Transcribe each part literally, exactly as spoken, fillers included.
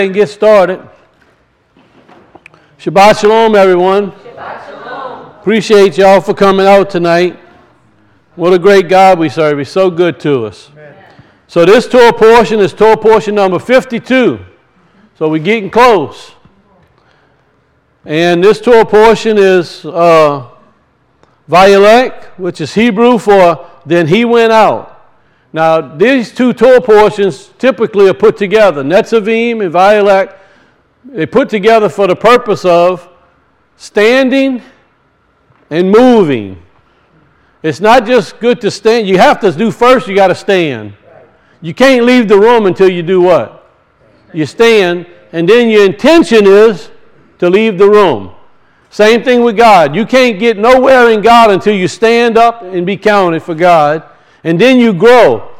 And get started. Shabbat Shalom, everyone. Shabbat Shalom. Appreciate y'all for coming out tonight. What a great God we serve. He's so good to us. Amen. So this Torah portion is Torah portion number fifty-two. So we're getting close. And this Torah portion is uh, Vayelech, which is Hebrew for then he went out. Now, these two Torah portions typically are put together. Netzavim and Vayelech, they put together for the purpose of standing and moving. It's not just good to stand. You have to do first, you got to stand. You can't leave the room until you do what? You stand, and then your intention is to leave the room. Same thing with God. You can't get nowhere in God until you stand up and be counted for God. And then you grow.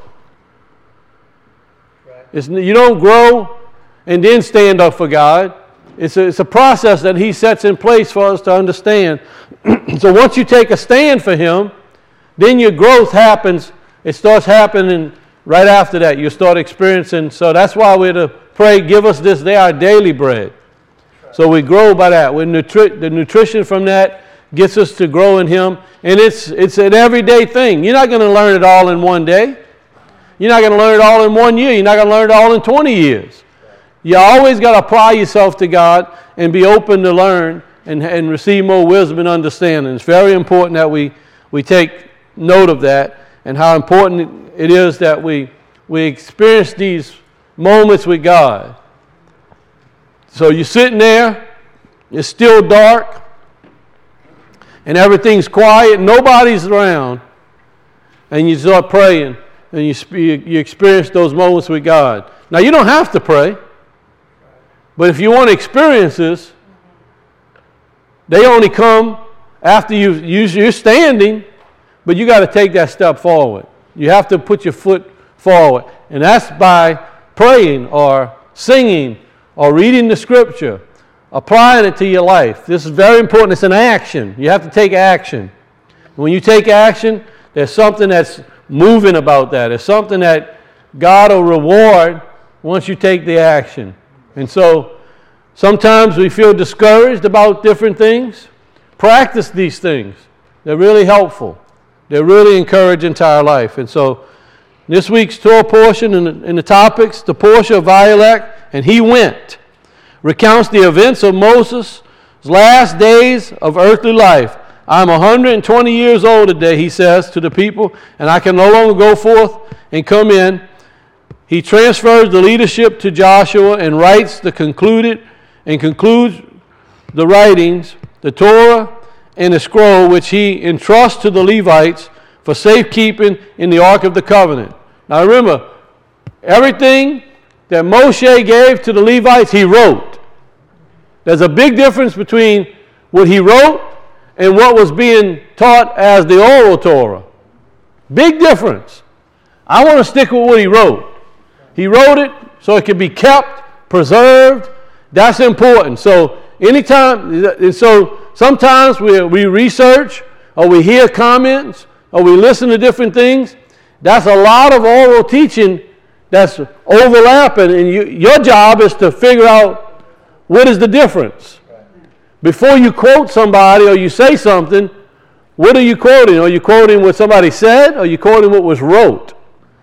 It's, you don't grow and then stand up for God. It's a, it's a process that He sets in place for us to understand. So once you take a stand for Him, then your growth happens. It starts happening right after that. You start experiencing. So that's why we're to pray, give us this day our daily bread. So we grow by that. We're nutri- the nutrition from that gets us to grow in Him. And it's it's an everyday thing. You're not going to learn it all in one day. You're not going to learn it all in one year. You're not going to learn it all in twenty years. You always got to apply yourself to God and be open to learn and, and receive more wisdom and understanding. It's very important that we, we take note of that and how important it is that we, we experience these moments with God. So you're sitting there, it's still dark, and everything's quiet, nobody's around, and you start praying, and you, you experience those moments with God. Now, you don't have to pray, but if you want to experience this, they only come after you, you're standing, but you got to take that step forward. You have to put your foot forward, and that's by praying or singing or reading the Scripture, applying it to your life. This is very important. It's an action. You have to take action. When you take action, there's something that's moving about that. There's something that God will reward once you take the action. And so sometimes we feel discouraged about different things. Practice these things. They're really helpful. They're really encouraging to our life. And so this week's Torah portion in the, in the topics, the portion of Vayelech, and he went, recounts the events of Moses' last days of earthly life. I'm one hundred twenty years old today, he says to the people, and I can no longer go forth and come in. He transfers the leadership to Joshua and writes the concluded and concludes the writings, the Torah and the scroll, which he entrusts to the Levites for safekeeping in the Ark of the Covenant. Now remember, everything that Moshe gave to the Levites, he wrote. There's a big difference between what he wrote and what was being taught as the oral Torah. Big difference. I want to stick with what he wrote. He wrote it so it could be kept, preserved. That's important. So anytime, and so sometimes we, we research or we hear comments or we listen to different things. That's a lot of oral teaching that's overlapping, and you, your job is to figure out what is the difference. Before you quote somebody or you say something, what are you quoting? Are you quoting what somebody said, or are you quoting what was wrote?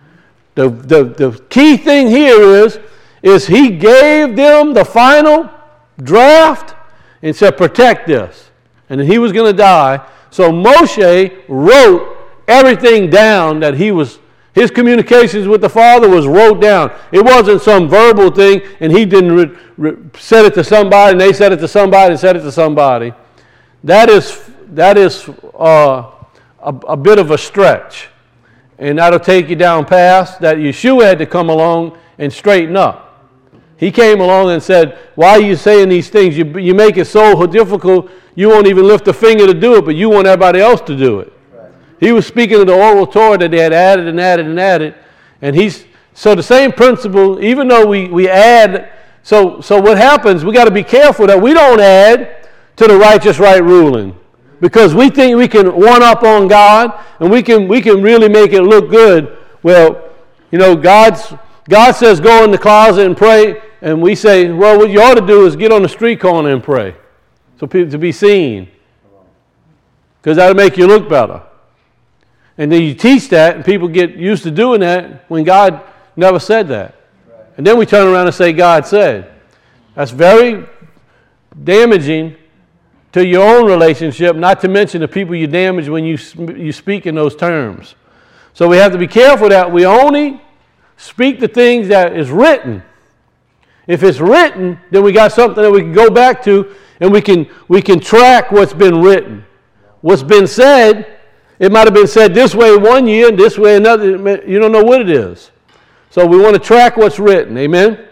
The, the, the key thing here is, is he gave them the final draft and said, protect this. And then he was going to die. So Moshe wrote everything down that he was. His communications with the Father was wrote down. It wasn't some verbal thing, and he didn't re- re- said it to somebody, and they said it to somebody, and said it to somebody. That is that is uh, a, a bit of a stretch, and that'll take you down past that. Yeshua had to come along and straighten up. He came along and said, "Why are you saying these things? You you make it so difficult. You won't even lift a finger to do it, but you want everybody else to do it." He was speaking of the oral Torah that they had added and added and added. And he's, so the same principle, even though we, we add, so, so what happens, we got to be careful that we don't add to the righteous right ruling. Because we think we can one up on God and we can we can really make it look good. Well, you know, God's God says go in the closet and pray. and we say, well, what you ought to do is get on the street corner and pray, so people to be seen, because that'll make you look better. And then you teach that, and people get used to doing that when God never said that. And then we turn around and say, God said. That's very damaging to your own relationship, not to mention the people you damage when you, you speak in those terms. So we have to be careful that we only speak the things that is written. If it's written, then we got something that we can go back to, and we can we can track what's been written. What's been said, it might have been said this way one year and this way another. You don't know what it is. So we want to track what's written. Amen? Amen.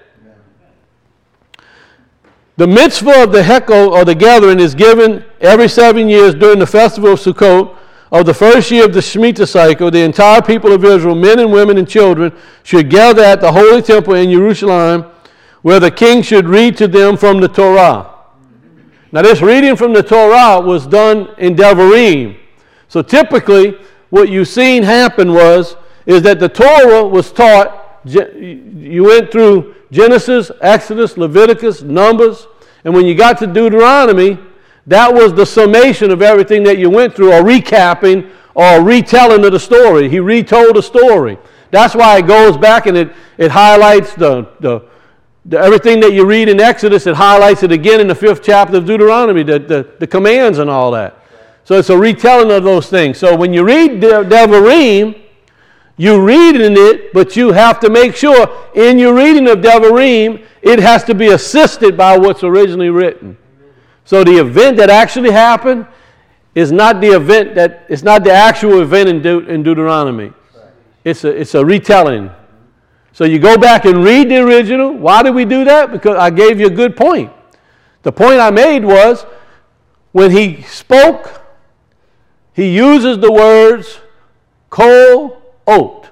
The mitzvah of the hekel, or the gathering, is given every seven years during the festival of Sukkot. Of the first year of the Shemitah cycle, the entire people of Israel, men and women and children, should gather at the Holy Temple in Jerusalem, where the king should read to them from the Torah. Now, this reading from the Torah was done in Devarim. So typically, what you've seen happen was, is that the Torah was taught, you went through Genesis, Exodus, Leviticus, Numbers, and when you got to Deuteronomy, that was the summation of everything that you went through, or recapping, or retelling of the story. He retold the story. That's why it goes back and it, it highlights the, the, the everything that you read in Exodus. It highlights it again in the fifth chapter of Deuteronomy, the, the, the commands and all that. So it's a retelling of those things. So when you read De- Devarim, you're reading it, but you have to make sure in your reading of Devarim, it has to be assisted by what's originally written. So the event that actually happened is not the event that, it's not the actual event in, De, in Deuteronomy. It's a, it's a retelling. So you go back and read the original. Why did we do that? Because I gave you a good point. The point I made was, when he spoke, he uses the words kol ot.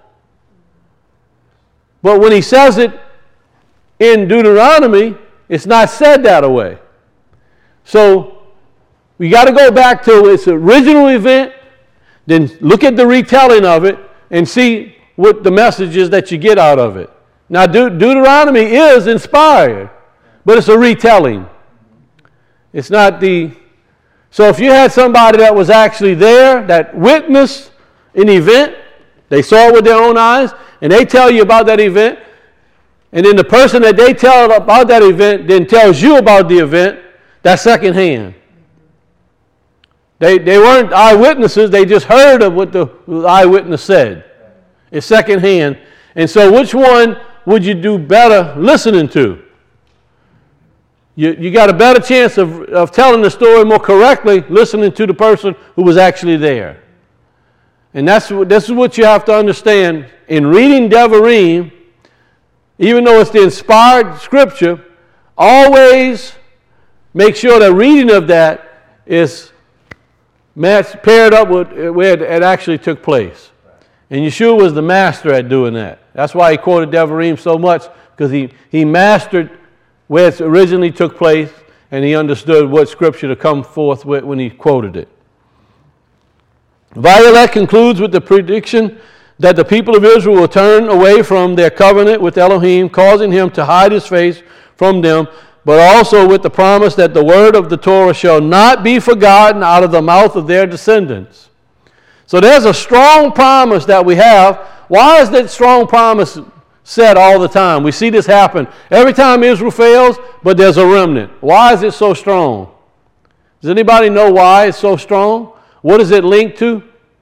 But when he says it in Deuteronomy, it's not said that way. So we got to go back to its original event, then look at the retelling of it, and see what the message is that you get out of it. Now, De- Deuteronomy is inspired, but it's a retelling. It's not the... So if you had somebody that was actually there, that witnessed an event, they saw it with their own eyes, and they tell you about that event, and then the person that they tell about that event then tells you about the event, that's secondhand. They, they weren't eyewitnesses, they just heard of what the eyewitness said. It's secondhand. And so which one would you do better listening to? You, you got a better chance of, of telling the story more correctly listening to the person who was actually there. And that's this is what you have to understand. In reading Devarim, even though it's the inspired scripture, always make sure the reading of that is matched, paired up with where it actually took place. And Yeshua was the master at doing that. That's why he quoted Devarim so much, because he, he mastered where it originally took place, and he understood what scripture to come forth with when he quoted it. Vayelech concludes with the prediction that the people of Israel will turn away from their covenant with Elohim, causing him to hide his face from them, but also with the promise that the word of the Torah shall not be forgotten out of the mouth of their descendants. So there's a strong promise that we have. Why is that strong promise said all the time? We see this happen every time Israel fails, but there's a remnant. Why is it so strong? Does anybody know why it's so strong? What is it linked to?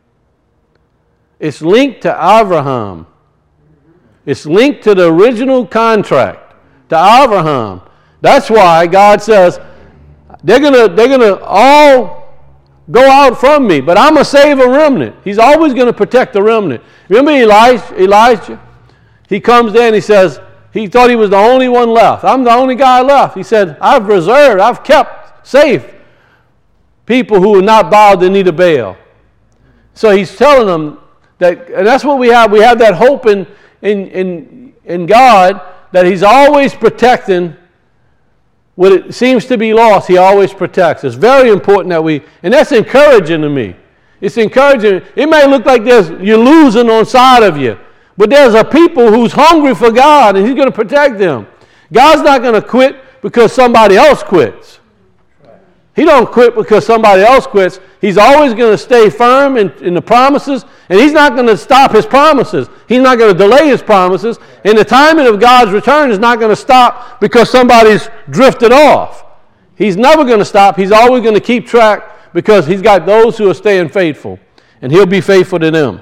It's linked to Abraham. It's linked to the original contract, to Abraham. That's why God says, they're gonna they're gonna all go out from me, but I'm gonna save a remnant. He's always gonna protect the remnant. Remember Elijah? Elijah? He comes there and he says, he thought he was the only one left. I'm the only guy left. He said, I've reserved, I've kept safe people who are not bowed the knee to Baal. So he's telling them that, and that's what we have. We have that hope in in in, in God, that he's always protecting what it seems to be lost. He always protects. It's very important that we, and that's encouraging to me. It's encouraging. It may look like there's you're losing on side of you, but there's a people who's hungry for God, and he's going to protect them. God's not going to quit because somebody else quits. He don't quit because somebody else quits. He's always going to stay firm in, in the promises, and he's not going to stop his promises. He's not going to delay his promises, and the timing of God's return is not going to stop because somebody's drifted off. He's never going to stop. He's always going to keep track because he's got those who are staying faithful, and he'll be faithful to them.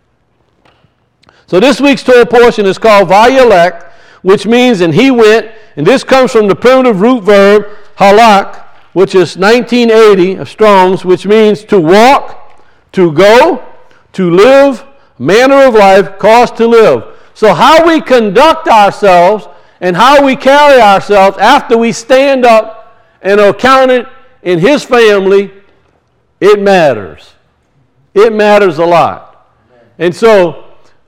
So this week's Torah portion is called Vayelech, which means, and he went, and this comes from the primitive root verb, halak, which is nineteen eighty of Strong's, which means to walk, to go, to live, manner of life, cause to live. So how we conduct ourselves and how we carry ourselves after we stand up and are counted in his family, it matters. It matters a lot. And so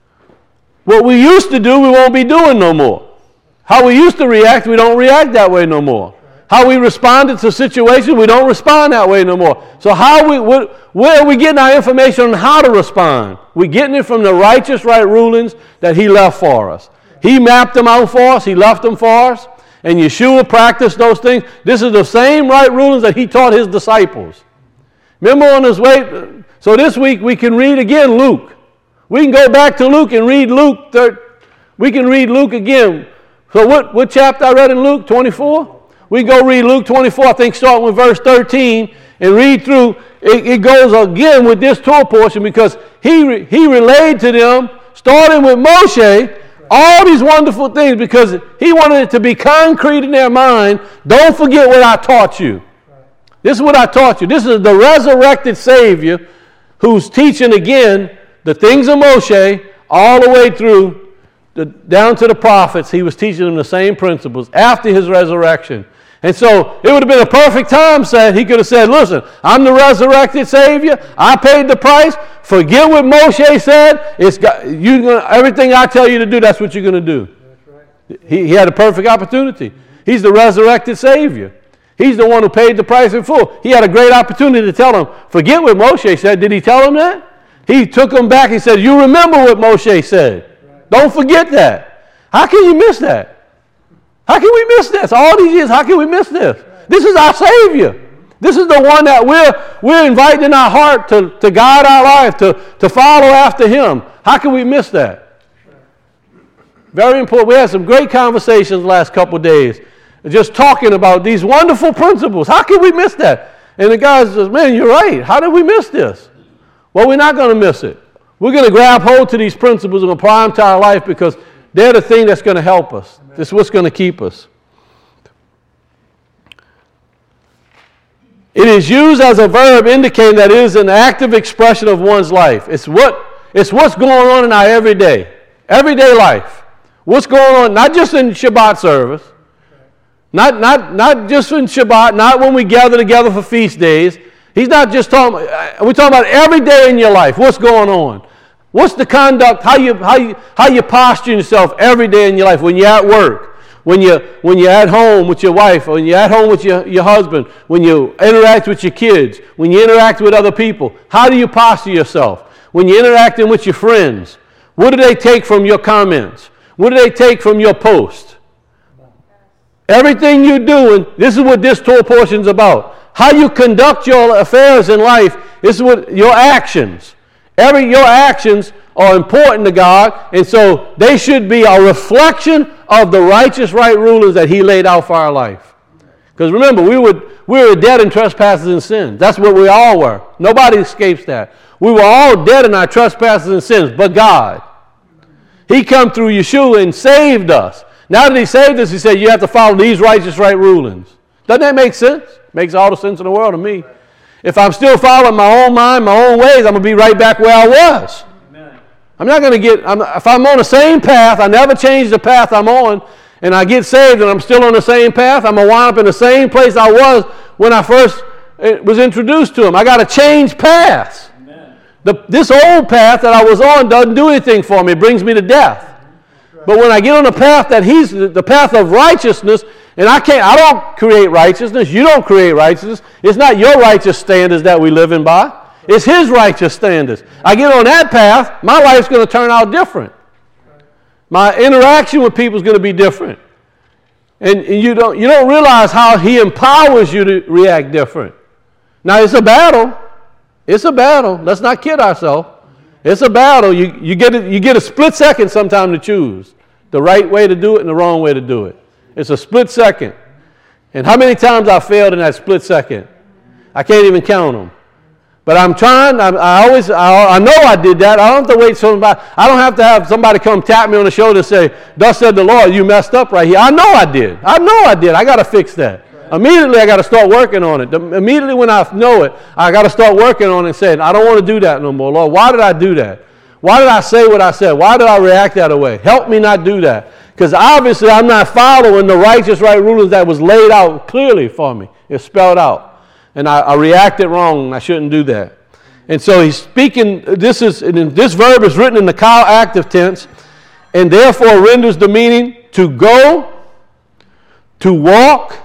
what we used to do, we won't be doing no more. How we used to react, we don't react that way no more. How we responded to situations, we don't respond that way no more. So how we, what, where are we getting our information on how to respond? We're getting it from the righteous right rulings that he left for us. He mapped them out for us. He left them for us. And Yeshua practiced those things. This is the same right rulings that he taught his disciples. Remember on his way? So this week we can read again Luke. We can go back to Luke and read Luke. thirty, we can read Luke again. So what, what chapter I read in Luke? twenty-four? We go read Luke twenty-four, I think, starting with verse thirteen, and read through. It, it goes again with this Torah portion because he, he relayed to them, starting with Moshe, all these wonderful things because he wanted it to be concrete in their mind. Don't forget what I taught you. This is what I taught you. This is the resurrected Savior who's teaching again the things of Moshe all the way through, the, down to the prophets. He was teaching them the same principles after his resurrection. And so it would have been a perfect time, said he could have said, listen, I'm the resurrected Savior. I paid the price. Forget what Moshe said. It's got, you gonna, everything I tell you to do, that's what you're going to do. That's right. He, he had a perfect opportunity. He's the resurrected Savior. He's the one who paid the price in full. He had a great opportunity to tell them, forget what Moshe said. Did he tell them that? He took them back. He said, you remember what Moshe said. Right. Don't forget that. How can you miss that? How can we miss this? All these years, how can we miss this? This is our Savior. This is the one that we're, we're inviting in our heart to, to guide our life, to, to follow after him. How can we miss that? Very important. We had some great conversations the last couple of days, just talking about these wonderful principles. How can we miss that? And the guy says, man, you're right. How did we miss this? Well, we're not going to miss it. We're going to grab hold to these principles and apply them to our life because they're the thing that's going to help us. This is what's going to keep us. It is used as a verb indicating that it is an active expression of one's life. It's what it's what's going on in our everyday, everyday life. What's going on, not just in Shabbat service, not, not, not just in Shabbat, not when we gather together for feast days. He's not just talking, we're talking about every day in your life. What's going on? What's the conduct, how you, how you, how you posture yourself every day in your life when you're at work, when you're, when you're at home with your wife, when you're at home with your, your husband, when you interact with your kids, when you interact with other people. How do you posture yourself? When you're interacting with your friends, what do they take from your comments? What do they take from your post? Everything you do, and this is what this Torah portion is about. How you conduct your affairs in life, this is what your actions. Every your actions are important to God, and so they should be a reflection of the righteous right rulers that he laid out for our life. Because remember, we were, we were dead in trespasses and sins. That's what we all were. Nobody escapes that. We were all dead in our trespasses and sins, but God. He come through Yeshua and saved us. Now that he saved us, he said, you have to follow these righteous right rulings. Doesn't that make sense? Makes all the sense in the world to me. If I'm still following my own mind, my own ways, I'm going to be right back where I was. Amen. I'm not going to get, I'm, if I'm on the same path, I never change the path I'm on, and I get saved and I'm still on the same path, I'm going to wind up in the same place I was when I first was introduced to him. I got to change paths. The, this old path that I was on doesn't do anything for me. It brings me to death. But when I get on the path that he's, the path of righteousness, and I can't, I don't create righteousness. You don't create righteousness. It's not your righteous standards that we live in by. It's his righteous standards. I get on that path, my life's going to turn out different. My interaction with people is going to be different. And, and you don't you don't realize how he empowers you to react different. Now it's a battle. It's a battle. Let's not kid ourselves. It's a battle. You you get a, you get a split second sometime to choose the right way to do it and the wrong way to do it. It's a split second. And how many times I failed in that split second? I can't even count them. But I'm trying. I, I always. I, I know I did that. I don't have to wait for somebody. I don't have to have somebody come tap me on the shoulder and say, "Thus said the Lord, you messed up right here." I know I did. I know I did. I got to fix that. Right. Immediately, I got to start working on it. The, immediately when I know it, I got to start working on it and saying, "I don't want to do that no more, Lord. Why did I do that? Why did I say what I said? Why did I react that way? Help me not do that." Because obviously, I'm not following the righteous right rulings that was laid out clearly for me. It's spelled out. And I, I reacted wrong, and I shouldn't do that. And so he's speaking, this is this verb is written in the Kyle active tense, and therefore renders the meaning to go, to walk,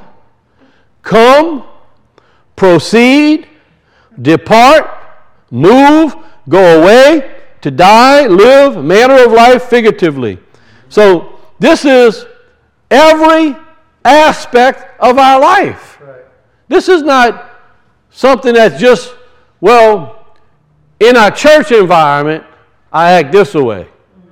come, proceed, depart, move, go away, to die, live, manner of life, figuratively. So this is every aspect of our life. Right. This is not something that's just, well, in our church environment, I act this way.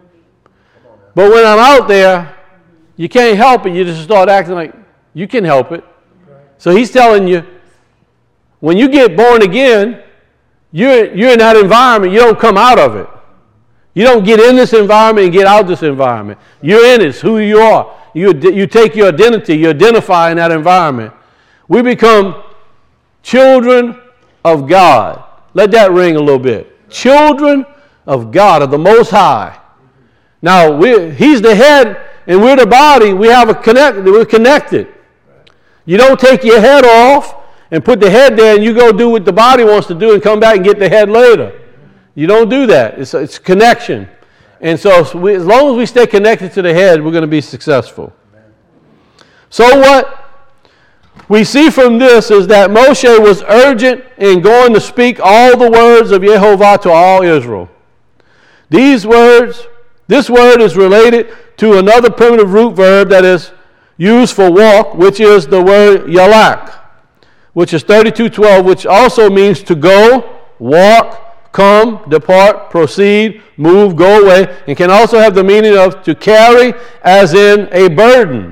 But when I'm out there, you can't help it. You just start acting like you can help it. So he's telling you, when you get born again, you're, you're in that environment. You don't come out of it. You don't get in this environment and get out this environment. You're in it. It's who you are. You, you take your identity. You identify in that environment. We become children of God. Let that ring a little bit. Children of God, of the Most High. Now, we He's the head and we're the body. We have a connect. We're connected. You don't take your head off and put the head there and you go do what the body wants to do and come back and get the head later. You don't do that. It's, it's connection. And so, so we, as long as we stay connected to the head, we're going to be successful. So what we see from this is that Moshe was urgent in going to speak all the words of Yehovah to all Israel. These words, this word is related to another primitive root verb that is used for walk, which is the word yalak, which is thirty-two twelve, which also means to go, walk, come, depart, proceed, move, go away, and can also have the meaning of to carry, as in a burden.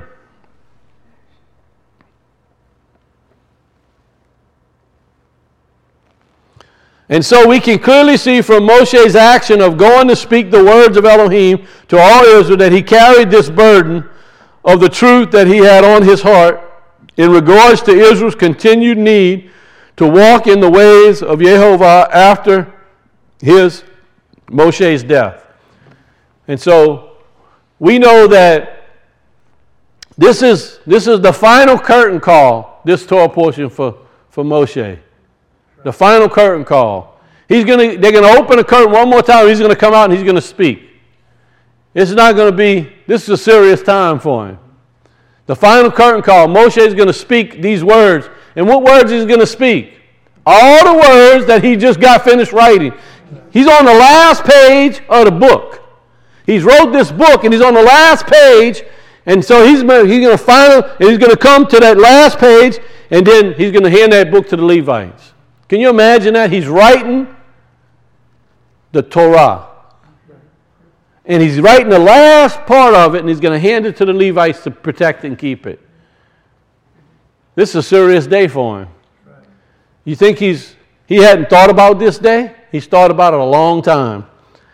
And so we can clearly see from Moshe's action of going to speak the words of Elohim to all Israel that he carried this burden of the truth that he had on his heart in regards to Israel's continued need to walk in the ways of Yehovah after his, Moshe's death. And so we know that this is, this is the final curtain call, this Torah portion for, for Moshe. The final curtain call. He's gonna, they're going to open the curtain one more time. He's going to come out and he's going to speak. It's not going to be, this is a serious time for him. The final curtain call. Moshe is going to speak these words. And what words is he going to speak? All the words that he just got finished writing. He's on the last page of the book. He's wrote this book and he's on the last page. And so he's, he's going to final, and he's going to come to that last page and then he's going to hand that book to the Levites. Can you imagine that? He's writing the Torah. And he's writing the last part of it, and he's going to hand it to the Levites to protect and keep it. This is a serious day for him. You think he's he hadn't thought about this day? He's thought about it a long time.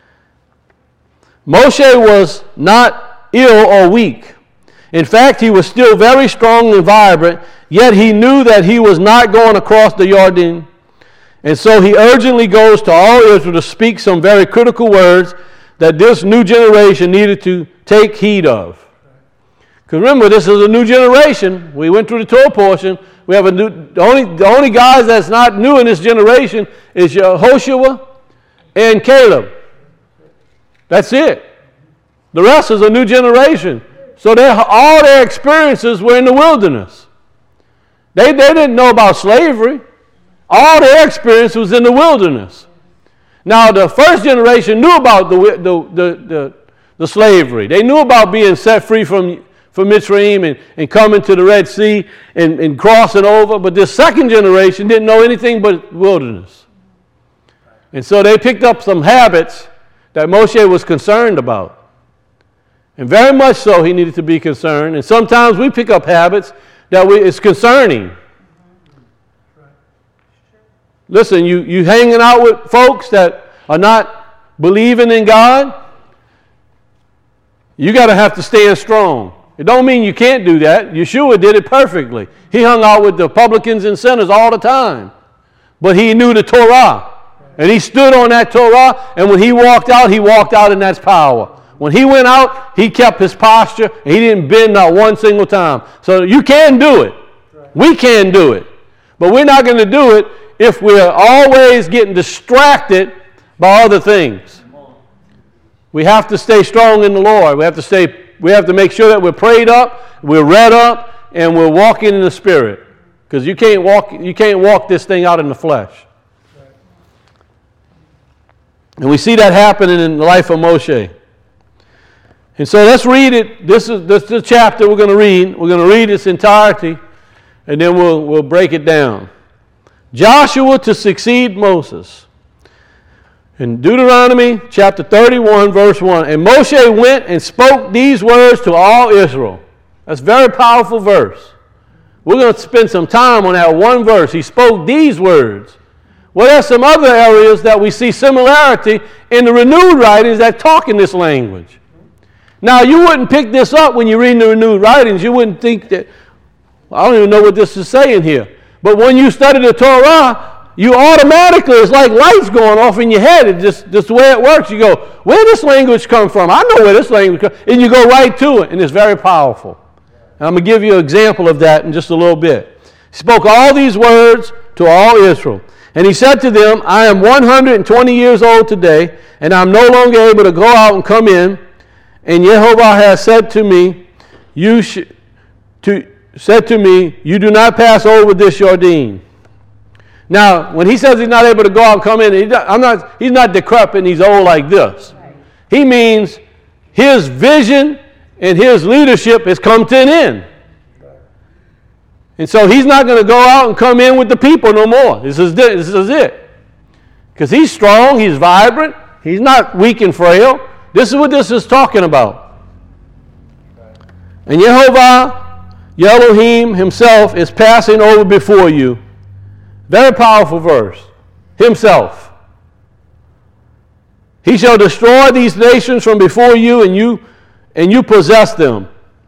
Moshe was not ill or weak. In fact, he was still very strong and vibrant, yet he knew that he was not going across the Jordan. And so he urgently goes to all Israel to speak some very critical words that this new generation needed to take heed of. Because remember, this is a new generation. We went through the Torah portion. We have a new, the only, the only guys that's not new in this generation is Yehoshua and Caleb. That's it. The rest is a new generation. So all their experiences were in the wilderness. They, they didn't know about slavery. All their experience was in the wilderness. Now, the first generation knew about the, the, the, the, the slavery. They knew about being set free from, from Mitzrayim and, and coming to the Red Sea and, and crossing over. But this second generation didn't know anything but wilderness. And so they picked up some habits that Moshe was concerned about. And very much so he needed to be concerned. And sometimes we pick up habits that we, it's concerning. Listen, you, you hanging out with folks that are not believing in God, you got to have to stand strong. It don't mean you can't do that. Yeshua did it perfectly. He hung out with the publicans and sinners all the time. But he knew the Torah. And he stood on that Torah, and when he walked out, he walked out in that power. When he went out, he kept his posture, and he didn't bend not one single time. So you can do it. We can do it. But we're not going to do it if we're always getting distracted by other things. We have to stay strong in the Lord. We have to stay, we have to make sure that we're prayed up, we're read up, and we're walking in the Spirit. Because you can't walk, you can't walk this thing out in the flesh. And we see that happening in the life of Moshe. And so let's read it. This is, this is the chapter we're going to read. We're going to read its entirety, and then we'll, we'll break it down. Joshua to succeed Moses. In Deuteronomy chapter thirty-one, verse one, and Moshe went and spoke these words to all Israel. That's a very powerful verse. We're going to spend some time on that one verse. He spoke these words. Well, there's some other areas that we see similarity in the renewed writings that talk in this language. Now, you wouldn't pick this up when you read the renewed writings. You wouldn't think that, I don't even know what this is saying here. But when you study the Torah, you automatically, it's like lights going off in your head. It's just, just the way it works. You go, where does this language come from? I know where this language comes from. And you go right to it, and it's very powerful. And I'm going to give you an example of that in just a little bit. He spoke all these words to all Israel. And he said to them, I am one hundred twenty years old today, and I'm no longer able to go out and come in. And Yehovah has said to me, you sh- to, said to me, you do not pass over this Jordan. Now, when he says he's not able to go out and come in, he's not, I'm not, he's not decrepit and he's old like this. He means his vision and his leadership has come to an end. And so he's not going to go out and come in with the people no more. This is, this is it. Because he's strong, he's vibrant, he's not weak and frail. This is what this is talking about. And Yehovah, Elohim himself, is passing over before you. Very powerful verse. Himself. He shall destroy these nations from before you, and you, and you possess them.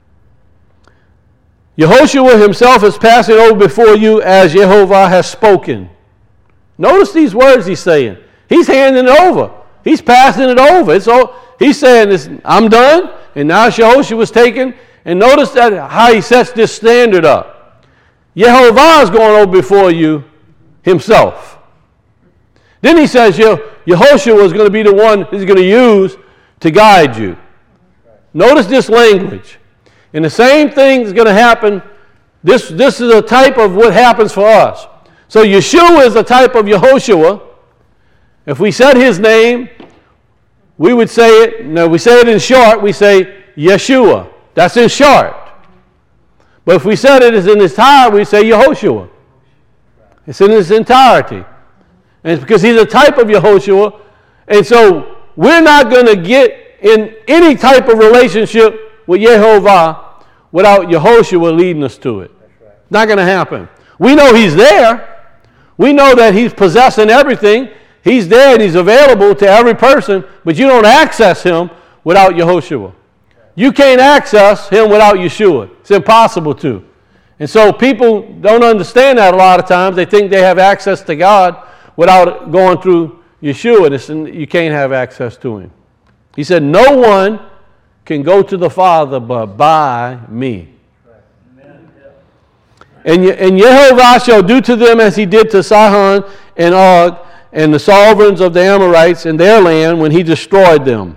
Yehoshua himself is passing over before you as Yehovah has spoken. Notice these words he's saying. He's handing it over. He's passing it over. It's all, he's saying, this, I'm done, and now Yehoshua was taken. And notice that how he sets this standard up. Yehovah is going over before you himself. Then he says Yehoshua is going to be the one he's going to use to guide you. Notice this language. And the same thing is going to happen. This, this is a type of what happens for us. So Yeshua is a type of Yehoshua. If we said his name, we would say it, no, we say it in short, we say Yeshua. That's in short. But if we said it as in its entirety, we say Yehoshua. It's in its entirety. And it's because he's a type of Yehoshua. And so we're not going to get in any type of relationship with Yehovah without Yehoshua leading us to it. Right. Not going to happen. We know he's there. We know that he's possessing everything. He's there and he's available to every person, but you don't access him without Yehoshua. You can't access him without Yeshua. It's impossible to. And so people don't understand that a lot of times. They think they have access to God without going through Yeshua, and you can't have access to him. He said, no one can go to the Father but by me. Amen. And, and Yehovah shall do to them as he did to Sihon and Og and the sovereigns of the Amorites in their land when he destroyed them.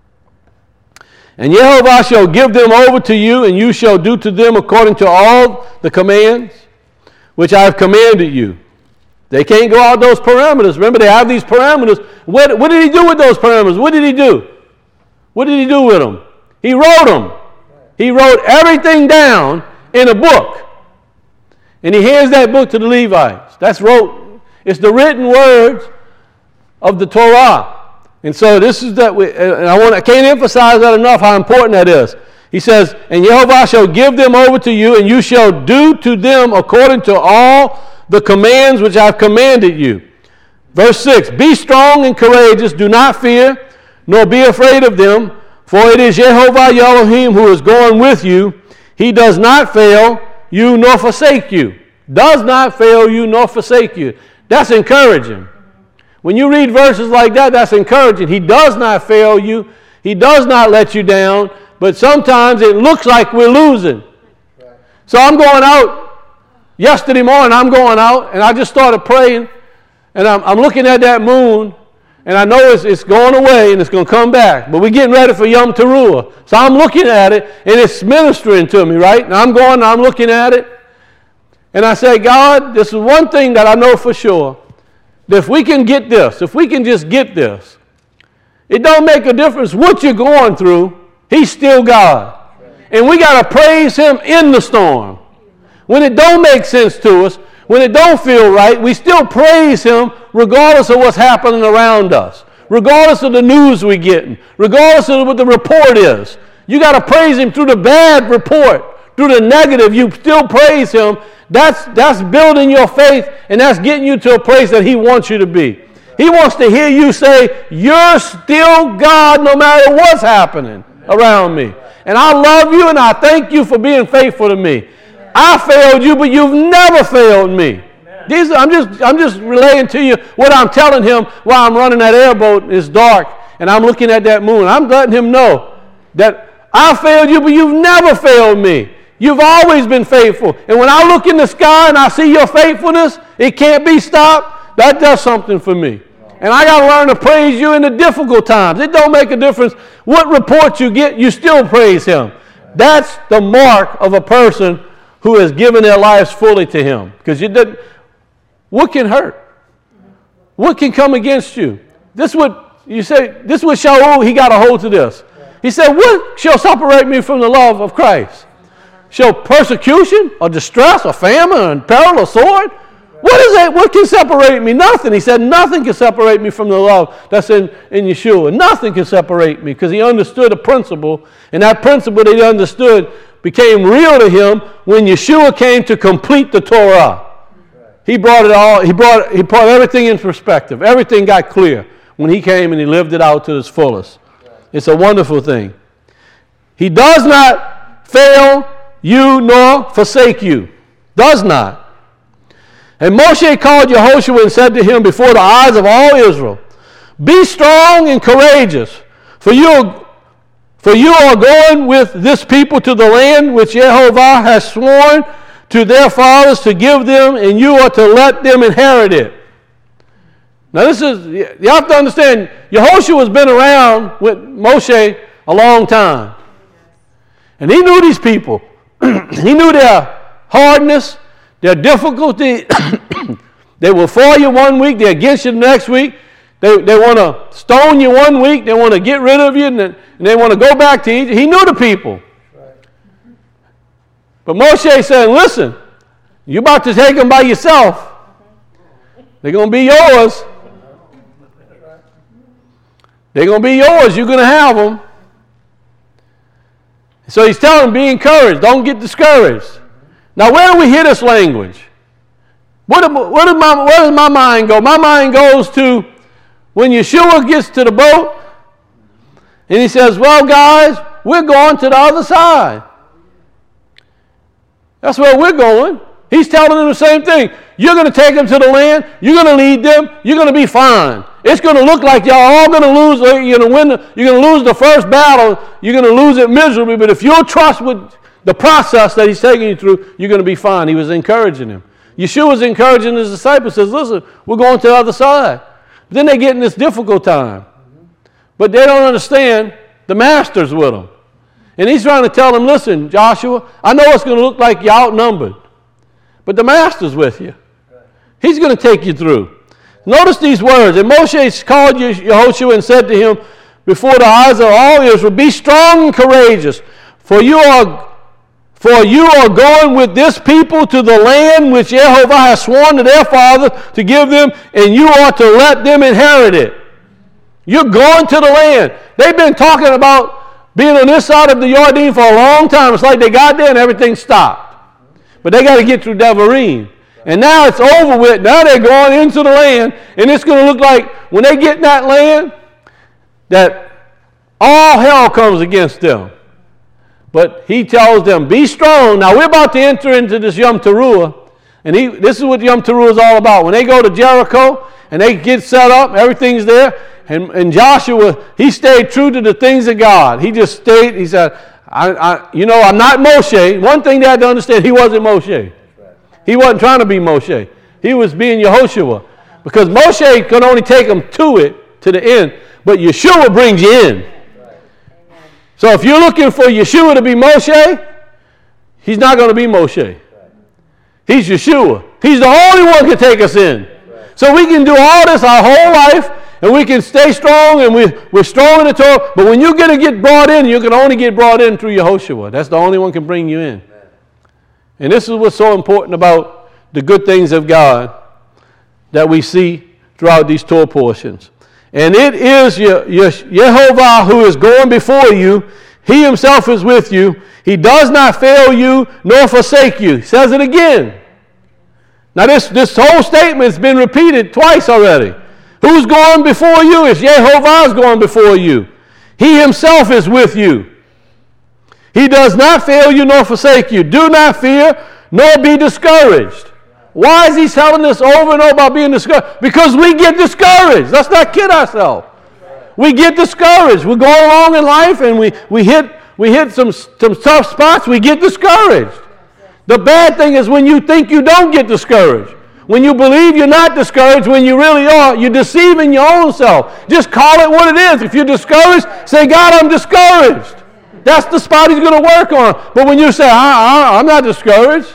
And Yehovah shall give them over to you, and you shall do to them according to all the commands which I have commanded you. They can't go out those parameters. Remember, they have these parameters. What, what did he do with those parameters? What did he do? What did he do with them? He wrote them. He wrote everything down in a book. And he hands that book to the Levites. That's wrote, it's the written words of the Torah. And so this is that, we, and I want I can't emphasize that enough how important that is. He says, and Jehovah shall give them over to you, and you shall do to them according to all the commands which I have commanded you. Verse six, be strong and courageous, do not fear, nor be afraid of them, for it is Jehovah Elohim who is going with you. He does not fail you nor forsake you. Does not fail you nor forsake you. That's encouraging. When you read verses like that, that's encouraging. He does not fail you. He does not let you down. But sometimes it looks like we're losing. So I'm going out. Yesterday morning, I'm going out, and I just started praying. And I'm, I'm looking at that moon, and I know it's, it's going away, and it's going to come back. But we're getting ready for Yom Teruah. So I'm looking at it, and it's ministering to me, right? And I'm going, and I'm looking at it. And I say, God, this is one thing that I know for sure. That if we can get this, if we can just get this, it don't make a difference what you're going through. He's still God. And we got to praise him in the storm. When it don't make sense to us, when it don't feel right, we still praise him regardless of what's happening around us, regardless of the news we're getting, regardless of what the report is. You got to praise him through the bad report, through the negative. You still praise him. That's, that's building your faith, and that's getting you to a place that he wants you to be. He wants to hear you say, you're still God no matter what's happening around me. And I love you, and I thank you for being faithful to me. I failed you, but you've never failed me. These, I'm just, I'm just relaying to you what I'm telling him while I'm running that airboat. It's dark, and I'm looking at that moon. I'm letting him know that I failed you, but you've never failed me. You've always been faithful. And when I look in the sky and I see your faithfulness, it can't be stopped. That does something for me. And I got to learn to praise you in the difficult times. It don't make a difference what report you get, you still praise him. That's the mark of a person who has given their lives fully to him. Because you didn't, what can hurt? What can come against you? This would, you say, this was Shaul, he got a hold to this. He said, what shall separate me from the love of Christ? Shall persecution or distress or famine or peril or sword? What is that? What can separate me? Nothing. He said, nothing can separate me from the love that's in, in Yeshua. Nothing can separate me, because he understood a principle, and that principle that he understood became real to him when Yeshua came to complete the Torah. He brought it all, he brought, he brought everything in perspective. Everything got clear when he came and he lived it out to its fullest. It's a wonderful thing. He does not fail you nor forsake you. Does not. And Moshe called Yehoshua and said to him before the eyes of all Israel, be strong and courageous, for you are, for you are going with this people to the land which Jehovah has sworn to their fathers to give them, and you are to let them inherit it. Now this is, you have to understand, Yehoshua has been around with Moshe a long time. And he knew these people. He knew their hardness, their difficulty. They will for you one week, they're against you the next week. They, they want to stone you one week, they want to get rid of you, and, and they want to go back to Egypt. He knew the people. But Moshe said, listen, you're about to take them by yourself. They're going to be yours. They're going to be yours. You're going to have them. So he's telling them, be encouraged. Don't get discouraged. Now, where do we hear this language? Where, do, where, do my, where does my mind go? My mind goes to when Yeshua gets to the boat, and he says, well, guys, we're going to the other side. That's where we're going. He's telling them the same thing. You're going to take them to the land. You're going to lead them. You're going to be fine. It's going to look like y'all all going to lose. You're going to win. The, you're going to lose the first battle. You're going to lose it miserably. But if you'll trust with the process that he's taking you through, you're going to be fine. He was encouraging him. Yeshua was encouraging his disciples. Says, listen, we're going to the other side. But then they get in this difficult time. But they don't understand the master's with them. And he's trying to tell them, listen, Joshua, I know it's going to look like you're outnumbered, but the master's with you. He's going to take you through. Notice these words. And Moshe called Yehoshua and said to him before the eyes of all Israel, be strong and courageous, For you are For you are going with this people to the land which Jehovah has sworn to their fathers to give them, and you are to let them inherit it. You're going to the land. They've been talking about being on this side of the Jordan for a long time. It's like they got there and everything stopped. But they got to get through Devarim. And now it's over with. Now they're going into the land, and it's going to look like when they get in that land that all hell comes against them. But he tells them, be strong. Now we're about to enter into this Yom Teruah. And he, this is what Yom Teruah is all about. When they go to Jericho and they get set up, everything's there. And, and Joshua, he stayed true to the things of God. He just stayed, he said, I, I, you know, I'm not Moshe. One thing they had to understand, he wasn't Moshe. He wasn't trying to be Moshe. He was being Yehoshua. Because Moshe could only take them to it, to the end. But Yeshua brings you in. So if you're looking for Yeshua to be Moshe, he's not going to be Moshe. He's Yeshua. He's the only one who can take us in. So we can do all this our whole life, and we can stay strong, and we, we're strong in the Torah. But when you're going to get brought in, you can only get brought in through Yehoshua. That's the only one who can bring you in. And this is what's so important about the good things of God that we see throughout these Torah portions. And it is Yehovah who is going before you. He himself is with you. He does not fail you nor forsake you. He says it again. Now this, this whole statement has been repeated twice already. Who's going before you? It's Yehovah's going before you. He himself is with you. He does not fail you nor forsake you. Do not fear nor be discouraged. Why is he telling us over and over about being discouraged? Because we get discouraged. Let's not kid ourselves. We get discouraged. We're going along in life and we, we hit we hit some, some tough spots. We get discouraged. The bad thing is when you think you don't get discouraged. When you believe you're not discouraged when you really are, you're deceiving your own self. Just call it what it is. If you're discouraged, say, God, I'm discouraged. That's the spot he's going to work on. But when you say, I, I, I'm not discouraged.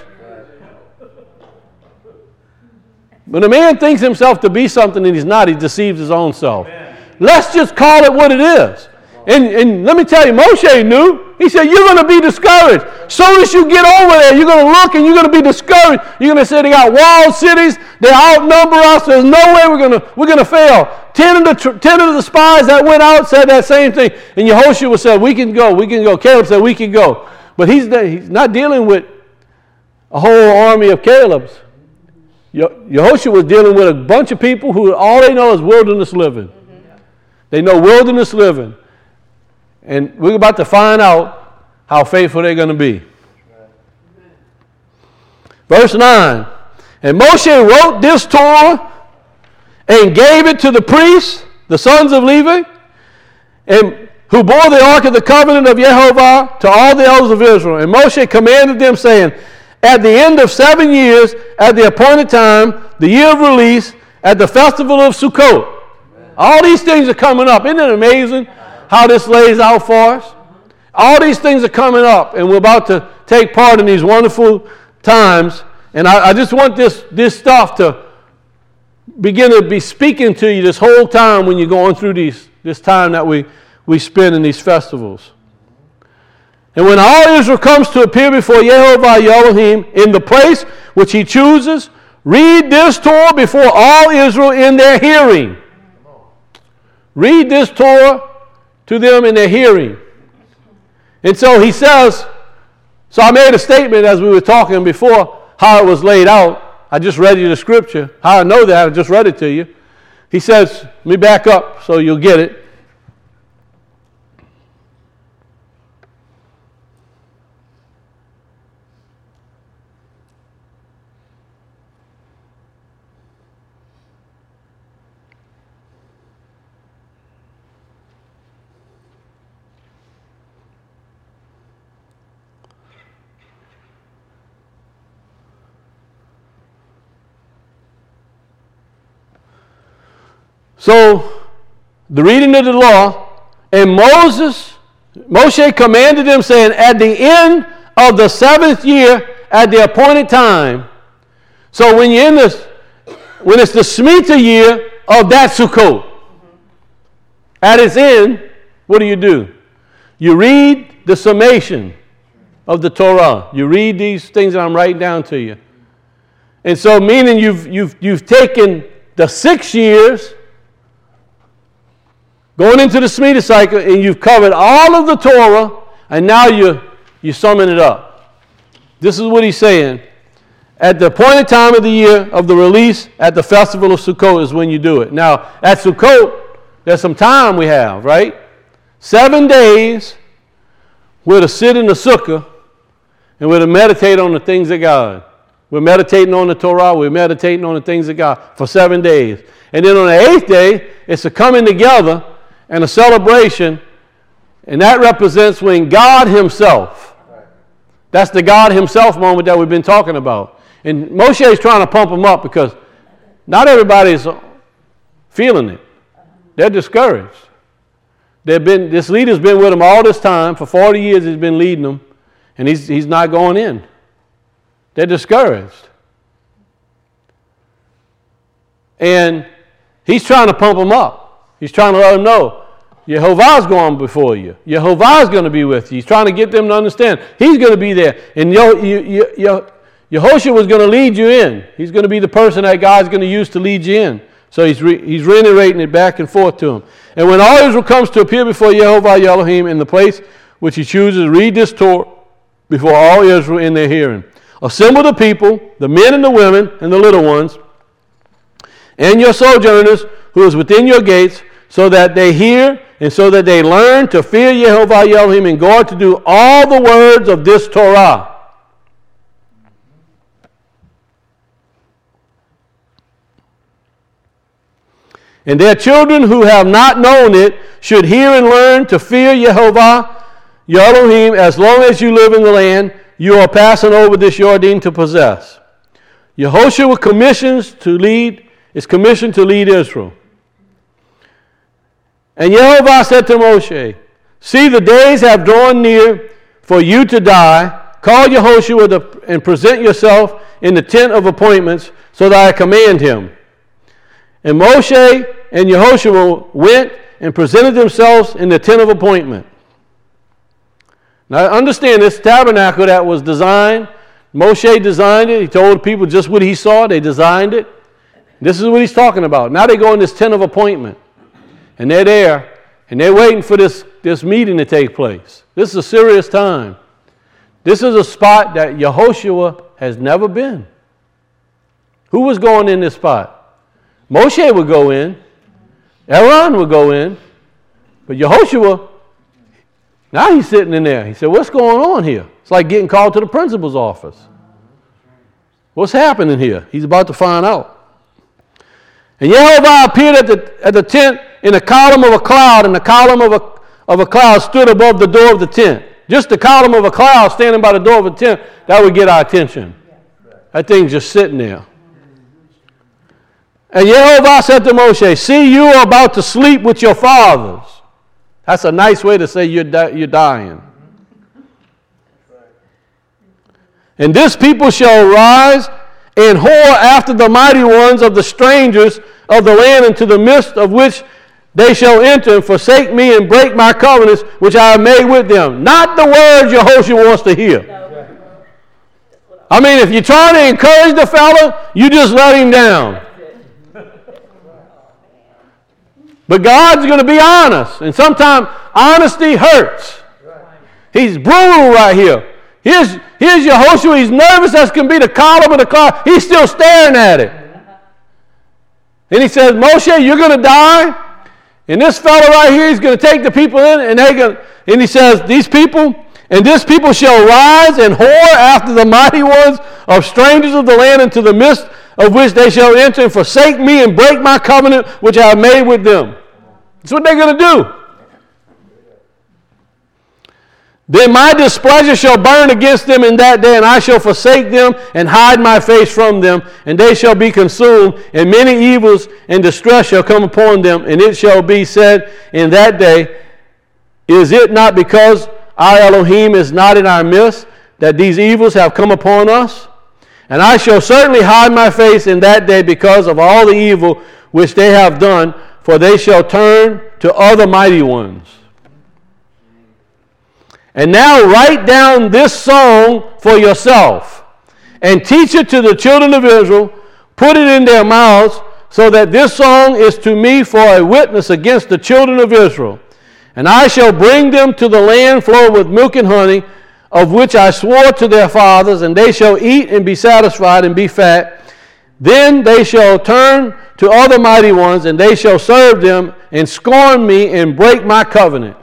When a man thinks himself to be something and he's not, he deceives his own self. Amen. Let's just call it what it is. And, and let me tell you, Moshe knew. He said, you're going to be discouraged. Soon as you get over there, you're going to look and you're going to be discouraged. You're going to say they got walled cities. They outnumber us. There's no way we're going to we're going to fail. Ten of the ten of the spies that went out said that same thing. And Yehoshua said, we can go. We can go. Caleb said, we can go. But he's, he's not dealing with a whole army of Caleb's. Yehoshua was dealing with a bunch of people who all they know is wilderness living. Mm-hmm. They know wilderness living. And we're about to find out how faithful they're going to be. Right. Verse nine. And Moshe wrote this Torah and gave it to the priests, the sons of Levi, and who bore the ark of the covenant of Yehovah to all the elders of Israel. And Moshe commanded them, saying, at the end of seven years, at the appointed time, the year of release, at the festival of Sukkot. Amen. All these things are coming up. Isn't it amazing how this lays out for us? All these things are coming up, and we're about to take part in these wonderful times. And I, I just want this, this stuff to begin to be speaking to you this whole time when you're going through these, this time that we, we spend in these festivals. And when all Israel comes to appear before Yehovah Elohim in the place which he chooses, read this Torah before all Israel in their hearing. Read this Torah to them in their hearing. And so he says, so I made a statement as we were talking before, how it was laid out. I just read you the scripture. How I know that, I just read it to you. He says, let me back up so you'll get it. So, the reading of the law, and Moses, Moshe commanded them, saying, at the end of the seventh year, at the appointed time. So when you're in this, when it's the Shemitah year of that Sukkot, mm-hmm. at its end, what do you do? You read the summation of the Torah. You read these things that I'm writing down to you. And so meaning you've, you've, you've taken the six years going into the Shemitah cycle, and you've covered all of the Torah, and now you, you're summing it up. This is what he's saying. At the appointed time of the year of the release at the festival of Sukkot is when you do it. Now, at Sukkot, there's some time we have, right? Seven days we're to sit in the sukkah and we're to meditate on the things of God. We're meditating on the Torah. We're meditating on the things of God for seven days. And then on the eighth day, it's a coming together and a celebration, and that represents when God himself, that's the God himself moment that we've been talking about. And Moshe is trying to pump them up because not everybody's feeling it. They're discouraged. They've been, this leader's been with them all this time. For forty years he's been leading them, and he's, he's not going in. They're discouraged. And he's trying to pump them up. He's trying to let them know, Yehovah's going before you. Yehovah's going to be with you. He's trying to get them to understand. He's going to be there. And Yo, Yo, Yo, Yo, Yehoshua was going to lead you in. He's going to be the person that God's going to use to lead you in. So he's, re, he's reiterating it back and forth to him. And when all Israel comes to appear before Yehovah Elohim in the place which he chooses, read this Torah before all Israel in their hearing. Assemble the people, the men and the women and the little ones, and your sojourners who is within your gates, so that they hear and so that they learn to fear Yehovah Elohim and guard to do all the words of this Torah. And their children who have not known it should hear and learn to fear Yehovah Elohim as long as you live in the land you are passing over this Jordan to possess. Yehoshua commissions to lead, is commissioned to lead Israel. And Yehovah said to Moshe, see, the days have drawn near for you to die. Call Yehoshua to, and present yourself in the tent of appointments so that I command him. And Moshe and Yehoshua went and presented themselves in the tent of appointment. Now understand, this tabernacle that was designed, Moshe designed it. He told people just what he saw. They designed it. This is what he's talking about. Now they go in this tent of appointment. And they're there. And they're waiting for this, this meeting to take place. This is a serious time. This is a spot that Yehoshua has never been. Who was going in this spot? Moshe would go in. Aaron would go in. But Yehoshua, now he's sitting in there. He said, what's going on here? It's like getting called to the principal's office. What's happening here? He's about to find out. And Yehovah appeared at the, at the tent in a column of a cloud, and the column of a, of a cloud stood above the door of the tent. Just the column of a cloud standing by the door of a tent, that would get our attention. That thing's just sitting there. And Yehovah said to Moshe, see, you are about to sleep with your fathers. That's a nice way to say you're, di- you're dying. And this people shall rise and whore after the mighty ones of the strangers of the land, into the midst of which they shall enter and forsake me and break my covenants which I have made with them. Not the words Yehoshua wants to hear. No. I mean, if you're trying to encourage the fella, you just let him down. But God's going to be honest. And sometimes honesty hurts. He's brutal right here. Here's, here's Yehoshua. He's nervous as can be, the column of the cloud. He's still staring at it. And he says, Moshe, you're going to die. And this fellow right here, he's going to take the people in. And, they going and he says, these people, and this people shall rise and whore after the mighty ones of strangers of the land, into the midst of which they shall enter and forsake me and break my covenant which I have made with them. That's what they're going to do. Then my displeasure shall burn against them in that day, and I shall forsake them and hide my face from them, and they shall be consumed, and many evils and distress shall come upon them. And it shall be said in that day, is it not because our Elohim is not in our midst that these evils have come upon us? And I shall certainly hide my face in that day because of all the evil which they have done, for they shall turn to other mighty ones. And now write down this song for yourself, and teach it to the children of Israel, put it in their mouths, so that this song is to me for a witness against the children of Israel. And I shall bring them to the land flowing with milk and honey, of which I swore to their fathers, and they shall eat and be satisfied and be fat. Then they shall turn to other mighty ones, and they shall serve them, and scorn me, and break my covenant.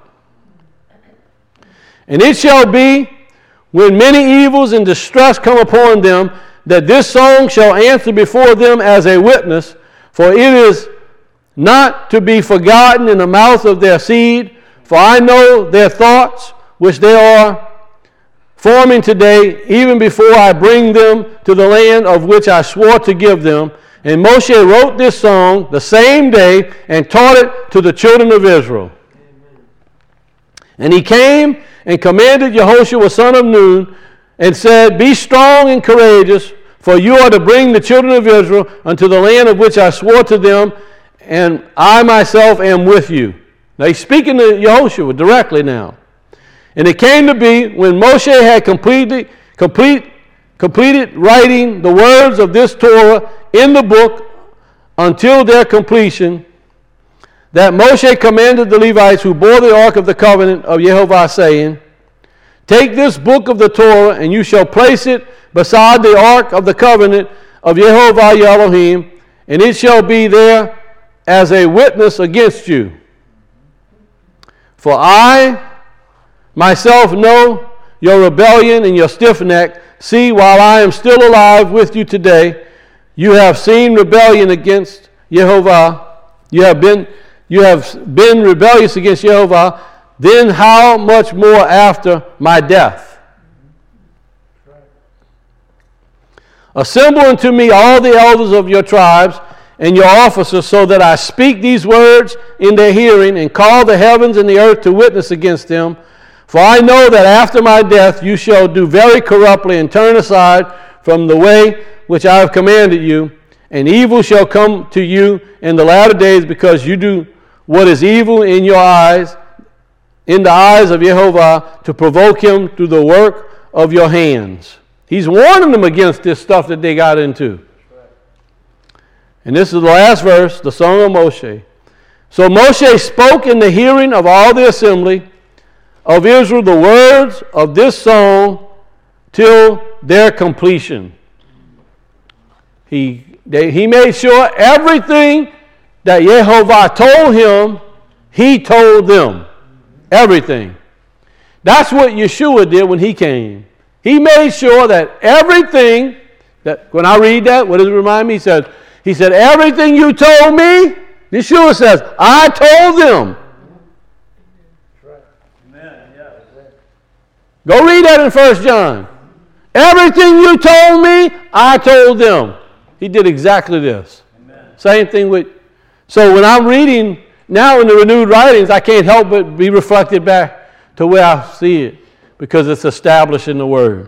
And it shall be, when many evils and distress come upon them, that this song shall answer before them as a witness, for it is not to be forgotten in the mouth of their seed, for I know their thoughts, which they are forming today, even before I bring them to the land of which I swore to give them. And Moshe wrote this song the same day and taught it to the children of Israel. Amen. And he came and commanded Yehoshua son of Nun, and said, Be strong and courageous, for you are to bring the children of Israel unto the land of which I swore to them, and I myself am with you. Now he's speaking to Yehoshua directly now. And it came to be, when Moshe had completely, complete, completed writing the words of this Torah in the book until their completion, that Moshe commanded the Levites who bore the ark of the covenant of Yehovah, saying, Take this book of the Torah, and you shall place it beside the ark of the covenant of Yehovah your Elohim, and it shall be there as a witness against you. For I myself know your rebellion and your stiff neck. See, while I am still alive with you today, you have seen rebellion against Yehovah. You have been, you have been rebellious against Yehovah. Then how much more after my death? Assemble unto me all the elders of your tribes and your officers, so that I speak these words in their hearing, and call the heavens and the earth to witness against them. For I know that after my death you shall do very corruptly, and turn aside from the way which I have commanded you, and evil shall come to you in the latter days, because you do what is evil in your eyes, in the eyes of Yehovah, to provoke him through the work of your hands. He's warning them against this stuff that they got into. And this is the last verse, the song of Moshe. So Moshe spoke in the hearing of all the assembly of Israel the words of this song till their completion. He, they, he made sure everything that Yehovah told him, he told them. Everything. That's what Yeshua did when he came. He made sure that everything, that when I read that, what does it remind me? He said, he said, everything you told me, Yeshua says, I told them. Go read that in First John. Everything you told me, I told them. He did exactly this. Amen. Same thing with, so when I'm reading now in the renewed writings, I can't help but be reflected back to where I see it, because it's established in the Word.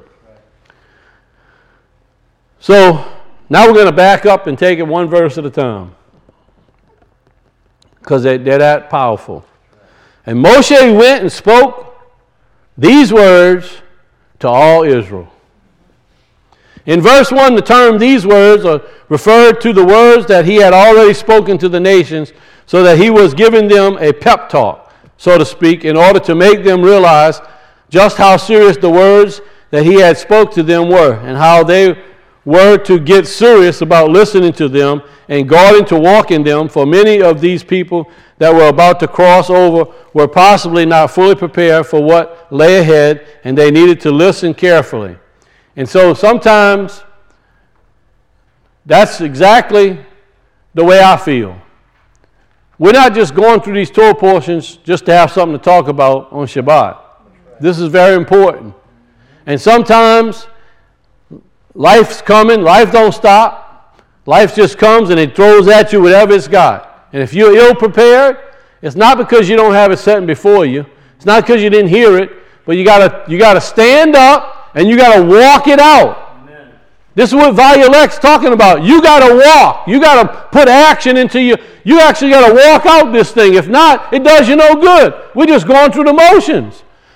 So now we're going to back up and take it one verse at a time, because they, they're that powerful. And Moshe went and spoke these words to all Israel. In verse one, the term these words are referred to the words that he had already spoken to the nations, so that he was giving them a pep talk, so to speak, in order to make them realize just how serious the words that he had spoke to them were, and how they were to get serious about listening to them and guarding to walk in them. For many of these people that were about to cross over were possibly not fully prepared for what lay ahead, and they needed to listen carefully. And so sometimes that's exactly the way I feel. We're not just going through these Torah portions just to have something to talk about on Shabbat. This is very important. And sometimes life's coming, life don't stop. Life just comes and it throws at you whatever it's got. And if you're ill prepared, it's not because you don't have it sitting before you. It's not because you didn't hear it, but you gotta you gotta stand up and you gotta walk it out. Amen. This is what Vayelec's talking about. You gotta walk. You gotta put action into you. You actually gotta walk out this thing. If not, it does you no good. We're just going through the motions.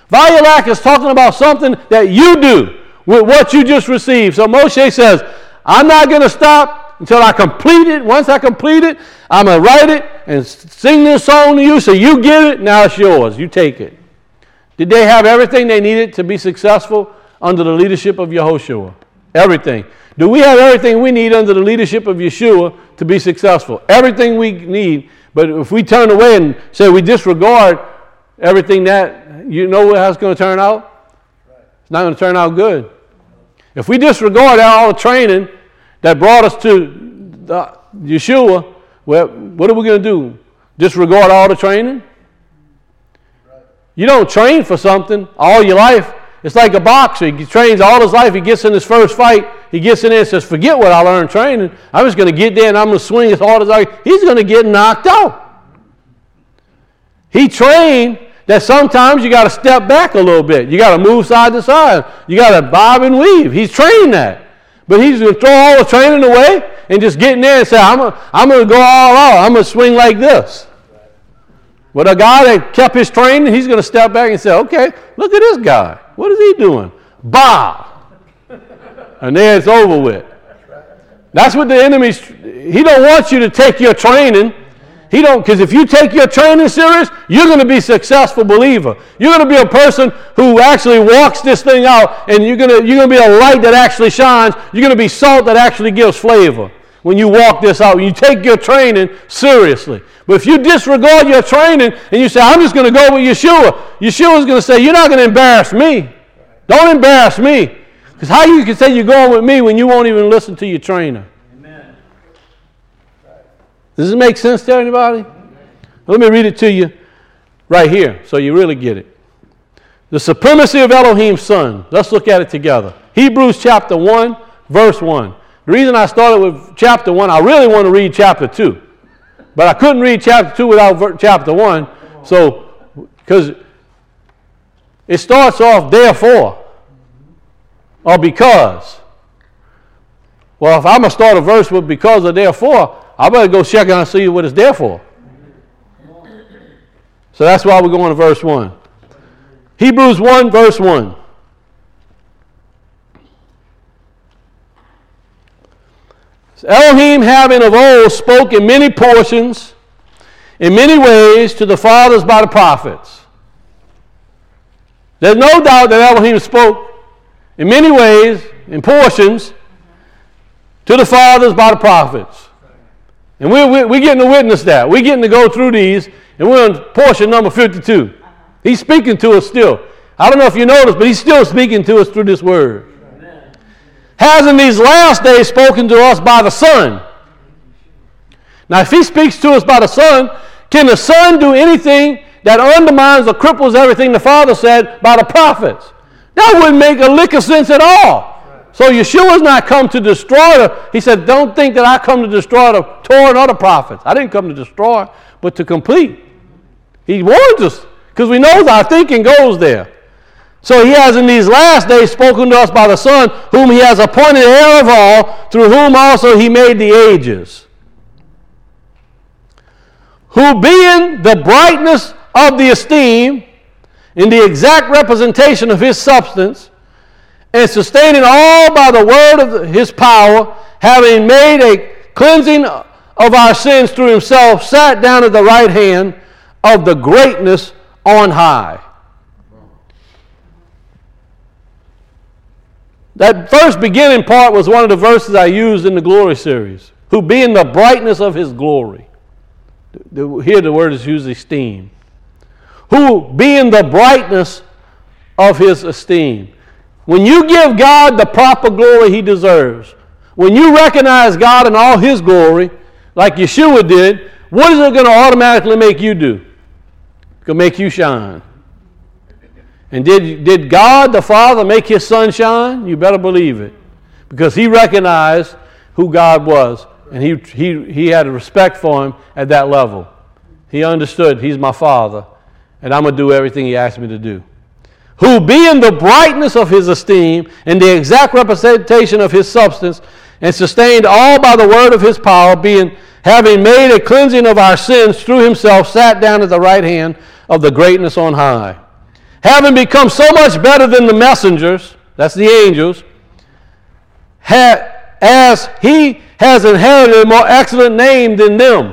Vayelach is talking about something that you do with what you just received. So Moshe says, I'm not going to stop until I complete it. Once I complete it, I'm going to write it and sing this song to you. So you get it, now it's yours. You take it. Did they have everything they needed to be successful under the leadership of Yehoshua? Everything. Do we have everything we need under the leadership of Yeshua to be successful? Everything we need. But if we turn away and say we disregard everything, that, you know how it's going to turn out? It's not going to turn out good. If we disregard all the training that brought us to the, Yeshua, well, what are we going to do? Disregard all the training? You don't train for something all your life. It's like a boxer. He trains all his life. He gets in his first fight. He gets in there and says, forget what I learned training. I'm just going to get there and I'm going to swing as hard as I can. He's going to get knocked out. He trained that sometimes you got to step back a little bit. You got to move side to side. You got to bob and weave. He's trained that. But he's going to throw all the training away and just get in there and say, I'm going I'm to go all out. I'm going to swing like this. But a guy that kept his training, he's going to step back and say, okay, look at this guy. What is he doing? Bow. And then it's over with. That's what the enemy's, he don't want you to take your training. He don't, because if you take your training serious, you're going to be a successful believer. You're going to be a person who actually walks this thing out, and you're going to, you're going to be a light that actually shines. You're going to be salt that actually gives flavor when you walk this out, when you take your training seriously. But if you disregard your training and you say, I'm just going to go with Yeshua, Yeshua's going to say, you're not going to embarrass me. Don't embarrass me. Because how you can say you're going with me when you won't even listen to your trainer? Amen. Does this make sense to anybody? Let me read it to you right here so you really get it. The supremacy of Elohim's Son. Let's look at it together. Hebrews chapter one, verse one. The reason I started with chapter one, I really want to read chapter two. But I couldn't read chapter two without chapter one. So, because it starts off therefore, or because. Well, if I'm going to start a verse with because or therefore, I better go check out and see what it's there for. So that's why we're going to verse one. Hebrews one, verse one. Elohim having of old spoke in many portions, in many ways to the fathers by the prophets. There's no doubt that Elohim spoke in many ways, in portions, to the fathers by the prophets. And we're, we're, we're getting to witness that. We're getting to go through these, and we're on portion number fifty-two. He's speaking to us still. I don't know if you noticed, but he's still speaking to us through this word. Has in these last days spoken to us by the Son. Now, if he speaks to us by the Son, can the Son do anything that undermines or cripples everything the Father said by the prophets? That wouldn't make a lick of sense at all. So Yeshua's not come to destroy the, he said, don't think that I come to destroy the Torah and other prophets. I didn't come to destroy, but to complete. He warns us, because we know our thinking goes there. So he has in these last days spoken to us by the Son, whom he has appointed heir of all, through whom also he made the ages. Who being the brightness of the esteem, in the exact representation of his substance, and sustaining all by the word of his power, having made a cleansing of our sins through himself, sat down at the right hand of the greatness on high. That first beginning part was one of the verses I used in the glory series. Who being the brightness of his glory. Here the word is used esteem. Who being the brightness of his esteem. When you give God the proper glory he deserves, when you recognize God in all his glory, like Yeshua did, what is it going to automatically make you do? It's going to make you shine. And did, did God the Father make his Son shine? You better believe it. Because he recognized who God was. And he, he, he had a respect for him at that level. He understood he's my Father. And I'm going to do everything he asked me to do. Who being the brightness of his esteem and the exact representation of his substance, and sustained all by the word of his power, being having made a cleansing of our sins through himself, sat down at the right hand of the greatness on high. having become so much better than the messengers, that's the angels, ha- as he has inherited a more excellent name than them.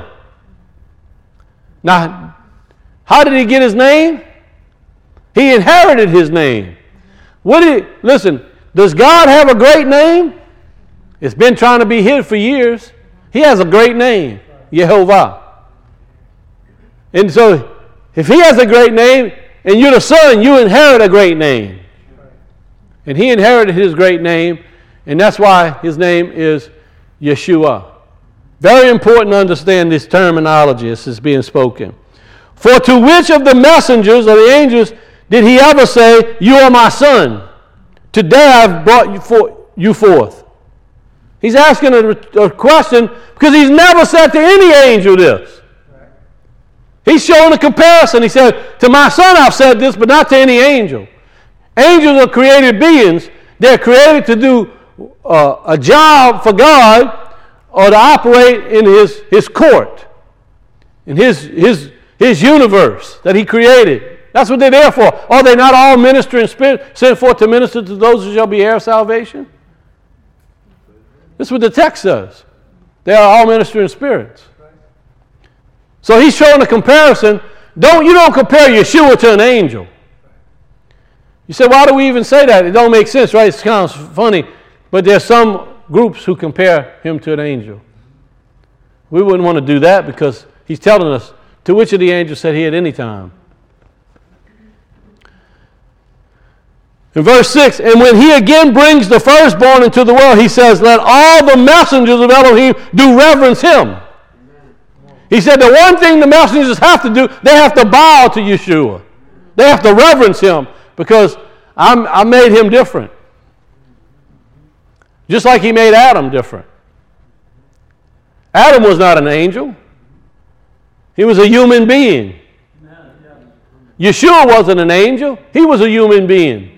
Now, how did he get his name? He inherited his name. What did he, listen, does God have a great name? It's been trying to be hid for years. He has a great name, Yehovah. And so, if he has a great name, and you're the son, you inherit a great name. And he inherited his great name, and that's why his name is Yeshua. Very important to understand this terminology as it's being spoken. For to which of the messengers or the angels did he ever say, you are my son? Today I've brought you, for, you forth. He's asking a, a question because he's never said to any angel this. He's showing a comparison. He said, to my son I've said this, but not to any angel. Angels are created beings. They're created to do uh, a job for God or to operate in his, his court, in his, his, his universe that he created. That's what they're there for. Are they not all ministering spirit, sent forth to minister to those who shall be heirs of salvation? This is what the text says. They are all ministering spirits. So he's showing a comparison. Don't you don't compare Yeshua to an angel. You say, why do we even say that? It don't make sense, right? It sounds funny. But there's some groups who compare him to an angel. We wouldn't want to do that because he's telling us, to which of the angels said he at any time? In verse six, and when he again brings the firstborn into the world, he says, let all the messengers of Elohim do reverence him. He said the one thing the messengers have to do, they have to bow to Yeshua. They have to reverence him because I'm, I made him different. Just like he made Adam different. Adam was not an angel. He was a human being. Yeshua wasn't an angel. He was a human being.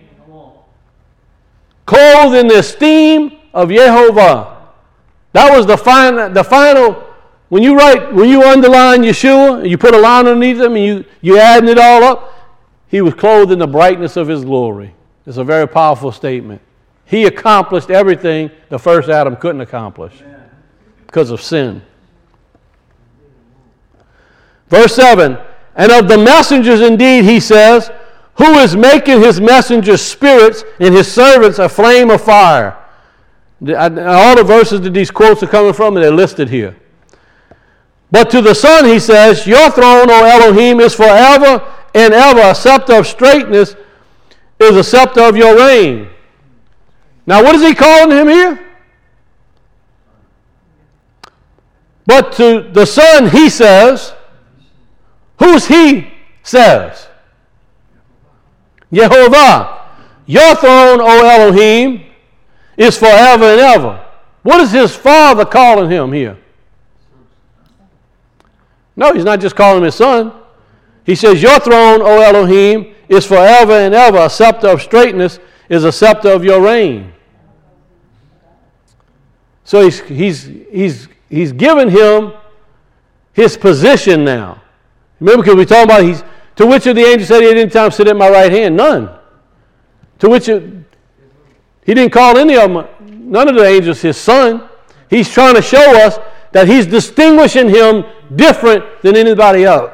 Clothed in the esteem of Yehovah. That was the final, the final, when you write, when you underline Yeshua, you put a line underneath him and you, you adding it all up, he was clothed in the brightness of his glory. It's a very powerful statement. He accomplished everything the first Adam couldn't accomplish because of sin. Verse seven, and of the messengers indeed he says, who is making his messengers spirits and his servants a flame of fire. All the verses that these quotes are coming from, they're listed here. But to the Son he says, your throne, O Elohim, is forever and ever. A scepter of straightness is a scepter of your reign. Now what is he calling him here? But to the Son he says, who's he says? Yehovah, your throne, O Elohim, is forever and ever. What is his father calling him here? No, he's not just calling him his son. He says, your throne, O Elohim, is forever and ever. A scepter of straightness is a scepter of your reign. So he's, he's, he's, he's given him his position now. Remember, because we're talking about he's, to which of the angels said he at any time sit at my right hand? None. To which of, he didn't call any of them, none of the angels his son. He's trying to show us that he's distinguishing him different than anybody else.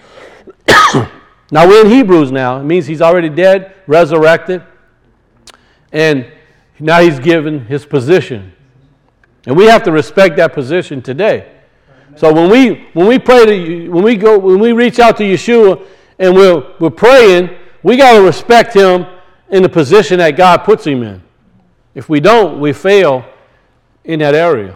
Now we're in Hebrews now. It means he's already dead, resurrected, and now he's given his position. And we have to respect that position today. So when we when we pray to when we go when we reach out to Yeshua and we're we're praying, we got to respect him in the position that God puts him in. If we don't, we fail in that area.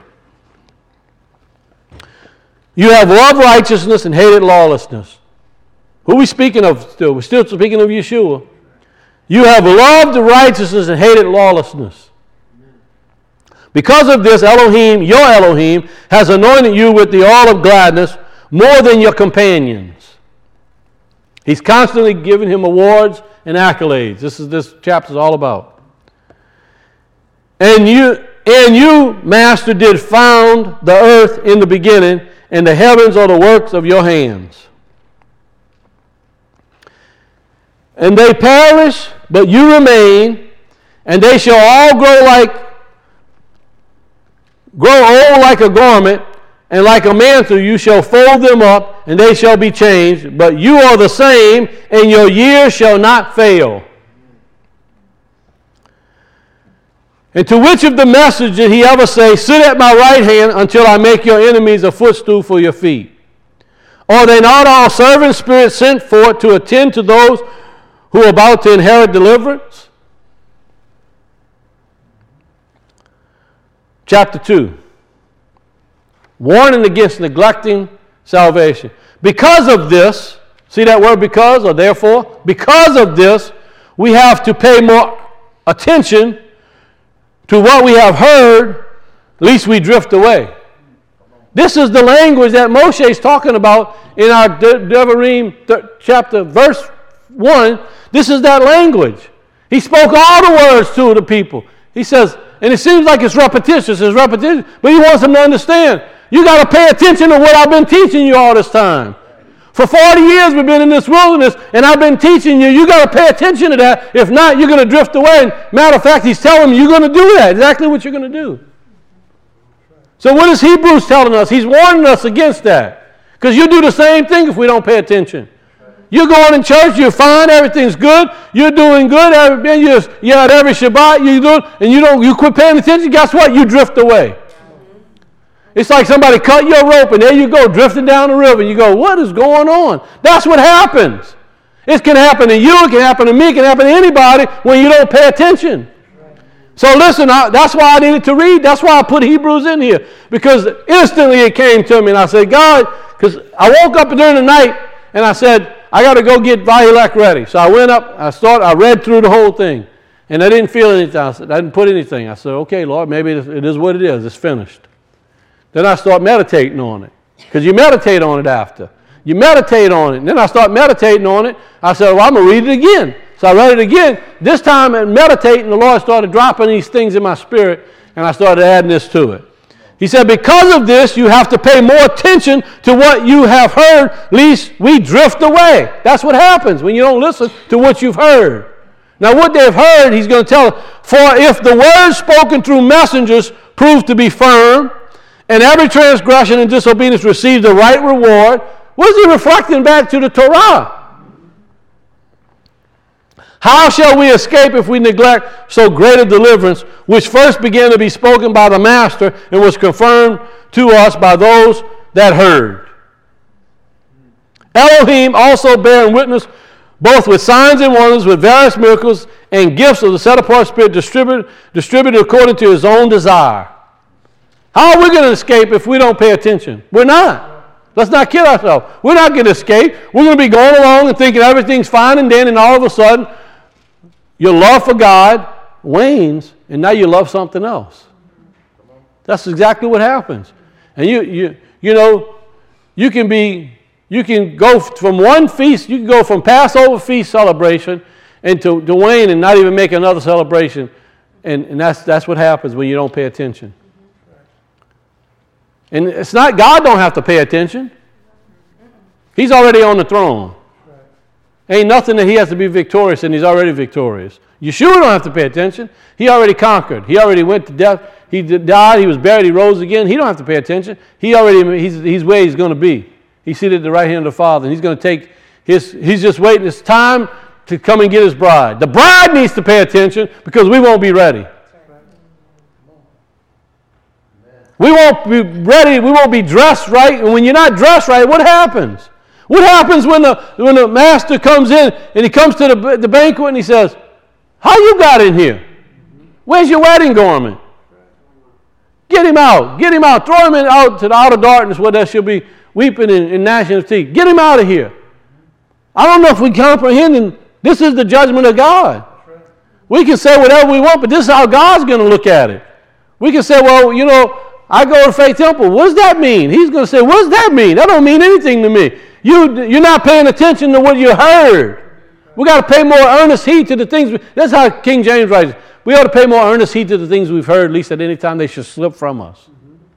You have loved righteousness and hated lawlessness. Who are we speaking of still? We're still speaking of Yeshua. You have loved righteousness and hated lawlessness. Because of this, Elohim, your Elohim, has anointed you with the oil of gladness more than your companions. He's constantly giving him awards and accolades. This is this chapter is all about. And you, and you, Master, did found the earth in the beginning, and the heavens are the works of your hands. and they perish, but you remain, and they shall all grow like grow old like a garment, and like a mantle you shall fold them up, and they shall be changed, but you are the same, and your years shall not fail. And to which of the message did he ever say, sit at my right hand until I make your enemies a footstool for your feet? Are they not all servant spirits sent forth to attend to those who are about to inherit deliverance? Chapter two. Warning against neglecting salvation. Because of this, see that word because or therefore? Because of this, we have to pay more attention to what we have heard, lest we drift away. This is the language that Moshe is talking about in our De- Devarim th- chapter, verse one. This is that language. He spoke all the words to the people. He says, and it seems like it's repetitious, it's repetitious, but he wants them to understand. You got to pay attention to what I've been teaching you all this time. For forty years we've been in this wilderness, and I've been teaching you. You got to pay attention to that. If not, you're going to drift away. And matter of fact, he's telling them you're going to do that. Exactly what you're going to do. So what is Hebrews telling us? He's warning us against that. Because you do the same thing if we don't pay attention. You're going in church, you're fine, everything's good, you're doing good, every, you're, you're at every Shabbat, you do, and you don't, you quit paying attention, guess what? You drift away. It's like somebody cut your rope and there you go, drifting down the river. You go, what is going on? That's what happens. It can happen to you, it can happen to me, it can happen to anybody when you don't pay attention. So listen, I, that's why I needed to read. That's why I put Hebrews in here. Because instantly it came to me and I said, God, because I woke up during the night and I said, I got to go get Vahilek ready. So I went up, I started, I read through the whole thing. And I didn't feel anything. I, said, I didn't put anything. I said, okay, Lord, maybe it is what it is. It's finished. Then I start meditating on it. Because you meditate on it after. You meditate on it. And then I start meditating on it. I said, well, I'm going to read it again. So I read it again. This time in meditating, the Lord started dropping these things in my spirit. And I started adding this to it. He said, because of this, you have to pay more attention to what you have heard, lest we drift away. That's what happens when you don't listen to what you've heard. Now, what they've heard, he's going to tell us, for if the words spoken through messengers prove to be firm, and every transgression and disobedience receives the right reward, what is he reflecting back to the Torah? How shall we escape if we neglect so great a deliverance, which first began to be spoken by the Master and was confirmed to us by those that heard? Elohim also bearing witness both with signs and wonders, with various miracles and gifts of the set-apart Spirit distributed, distributed according to his own desire. How are we going to escape if we don't pay attention? We're not. Let's not kid ourselves. We're not going to escape. We're going to be going along and thinking everything's fine and then, and all of a sudden, your love for God wanes, and now you love something else. That's exactly what happens. And you, you, you know, you can be, you can go from one feast, you can go from Passover feast celebration and to, to wane and not even make another celebration. And, and that's, that's what happens when you don't pay attention. And it's not, God don't have to pay attention. He's already on the throne. Ain't nothing that he has to be victorious, and he's already victorious. Yeshua don't have to pay attention. He already conquered. He already went to death. He died. He was buried. He rose again. He don't have to pay attention. He already, he's, he's where he's going to be. He's seated at the right hand of the Father, and he's going to take his, he's just waiting. It's time to come and get his bride. The bride needs to pay attention because we won't be ready. We won't be ready. We won't be dressed right. And when you're not dressed right, what happens? What happens when the when the master comes in and he comes to the, the banquet and he says, how you got in here? Where's your wedding garment? Get him out. Get him out. Throw him in, out to the outer darkness where there shall be weeping and, and gnashing of teeth. Get him out of here. I don't know if we comprehend, and this is the judgment of God. We can say whatever we want, but this is how God's going to look at it. We can say, well, you know, I go to Faith Temple. What does that mean? He's going to say, what does that mean? That don't mean anything to me. You, you're not paying attention to what you heard. We got to pay more earnest heed to the things. We, that's how King James writes. We ought to pay more earnest heed to the things we've heard, at least at any time they should slip from us.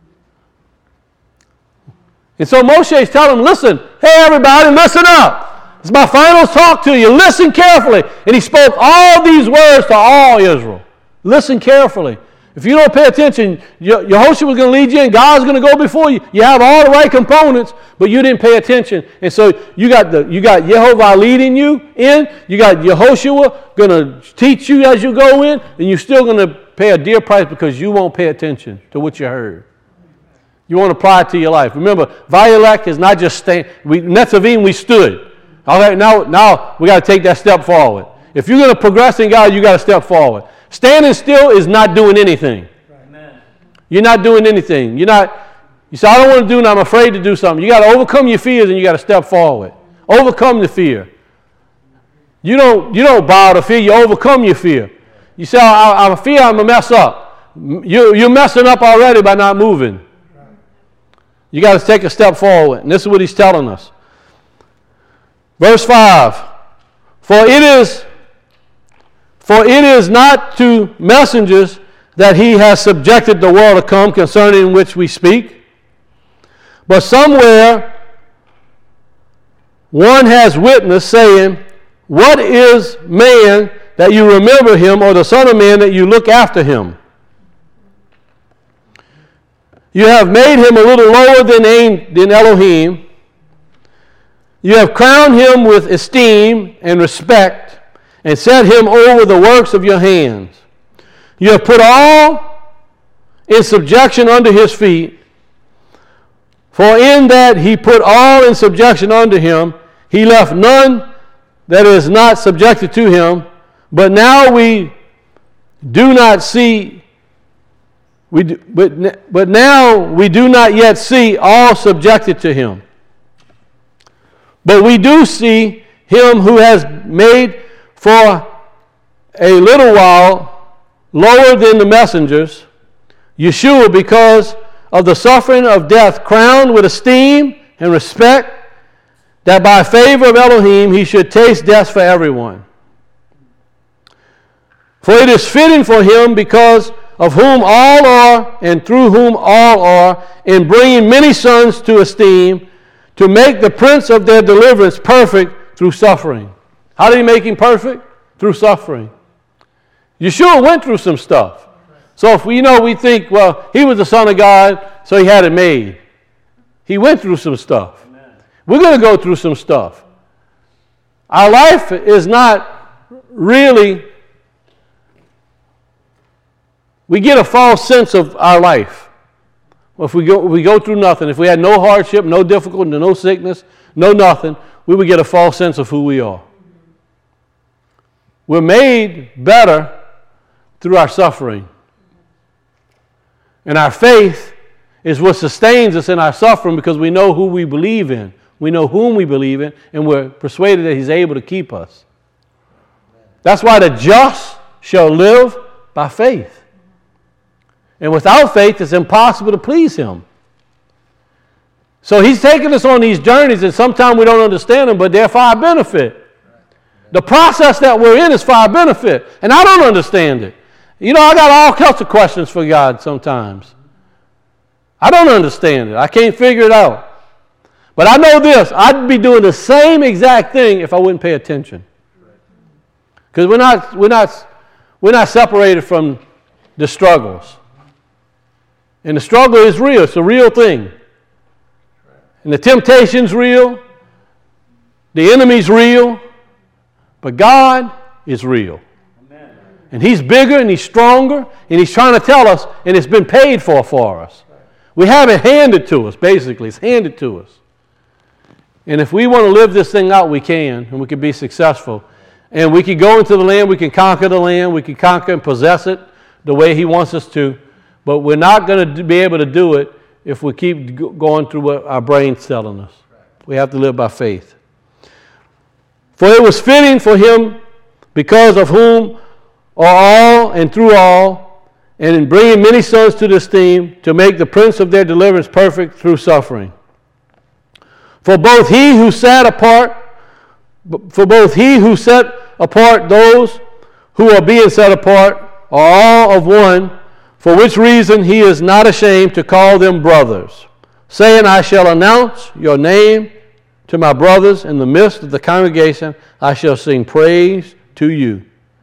And so Moshe is telling them, listen, hey everybody, listen up. It's my final talk to you. Listen carefully. And he spoke all these words to all Israel. Listen carefully. If you don't pay attention, Yehoshua was going to lead you in. God's going to go before you. You have all the right components, but you didn't pay attention. And so you got the you got Yehovah leading you in. You got Yehoshua going to teach you as you go in, and you're still going to pay a dear price because you won't pay attention to what you heard. You won't apply it to your life. Remember, Vayelech is not just staying. We Netzavim, we stood. All right, now now we got to take that step forward. If you're going to progress in God, you got to step forward. Standing still is not doing anything. Amen. You're not doing anything. You're not, you say, I don't want to do it, I'm afraid to do something. You got to overcome your fears and you got to step forward. Overcome the fear. You don't, you don't bow to fear, you overcome your fear. You say, I, I'm fear I'm going to mess up. You, you're messing up already by not moving. You got to take a step forward. And this is what he's telling us. Verse five. For it is For it is not to messengers that he has subjected the world to come, concerning which we speak. But somewhere one has witnessed, saying, what is man that you remember him, or the son of man that you look after him? You have made him a little lower than, than Elohim. You have crowned him with esteem and respect, and set him over the works of your hands. You have put all in subjection under his feet. For in that he put all in subjection under him, he left none that is not subjected to him. But now we do not see, we do, but, but now we do not yet see all subjected to him. But we do see him who has made for a little while lower than the messengers, Yeshua, because of the suffering of death, crowned with esteem and respect, that by favor of Elohim he should taste death for everyone. For it is fitting for him, because of whom all are, and through whom all are, in bringing many sons to esteem, to make the prince of their deliverance perfect through suffering. How did he make him perfect? Through suffering. Yeshua went through some stuff. So if we you know we think, well, he was the Son of God, so he had it made. He went through some stuff. Amen. We're going to go through some stuff. Our life is not really, we get a false sense of our life. Well, if we go, we go through nothing, if we had no hardship, no difficulty, no sickness, no nothing, we would get a false sense of who we are. We're made better through our suffering. And our faith is what sustains us in our suffering, because we know who we believe in. We know whom we believe in, and we're persuaded that he's able to keep us. That's why the just shall live by faith. And without faith, it's impossible to please him. So he's taking us on these journeys, and sometimes we don't understand them, but they're for our benefit. The process that we're in is for our benefit. And I don't understand it. You know, I got all kinds of questions for God sometimes. I don't understand it. I can't figure it out. But I know this. I'd be doing the same exact thing if I wouldn't pay attention. Because we're not, we're not, we're not separated from the struggles. And the struggle is real. It's a real thing. And the temptation's real. The enemy's real. But God is real. Amen. And he's bigger and he's stronger, and he's trying to tell us, and it's been paid for for us. We have it handed to us, basically. It's handed to us. And if we want to live this thing out, we can, and we can be successful. And we can go into the land, we can conquer the land, we can conquer and possess it the way he wants us to. But we're not going to be able to do it if we keep going through what our brain's telling us. We have to live by faith. For it was fitting for him, because of whom are all and through all, and in bringing many sons to the esteem, to make the prince of their deliverance perfect through suffering. For both he who sat apart, for both he who set apart those who are being set apart are all of one, for which reason he is not ashamed to call them brothers, saying, I shall announce your name to my brothers in the midst of the congregation, I shall sing praise to you.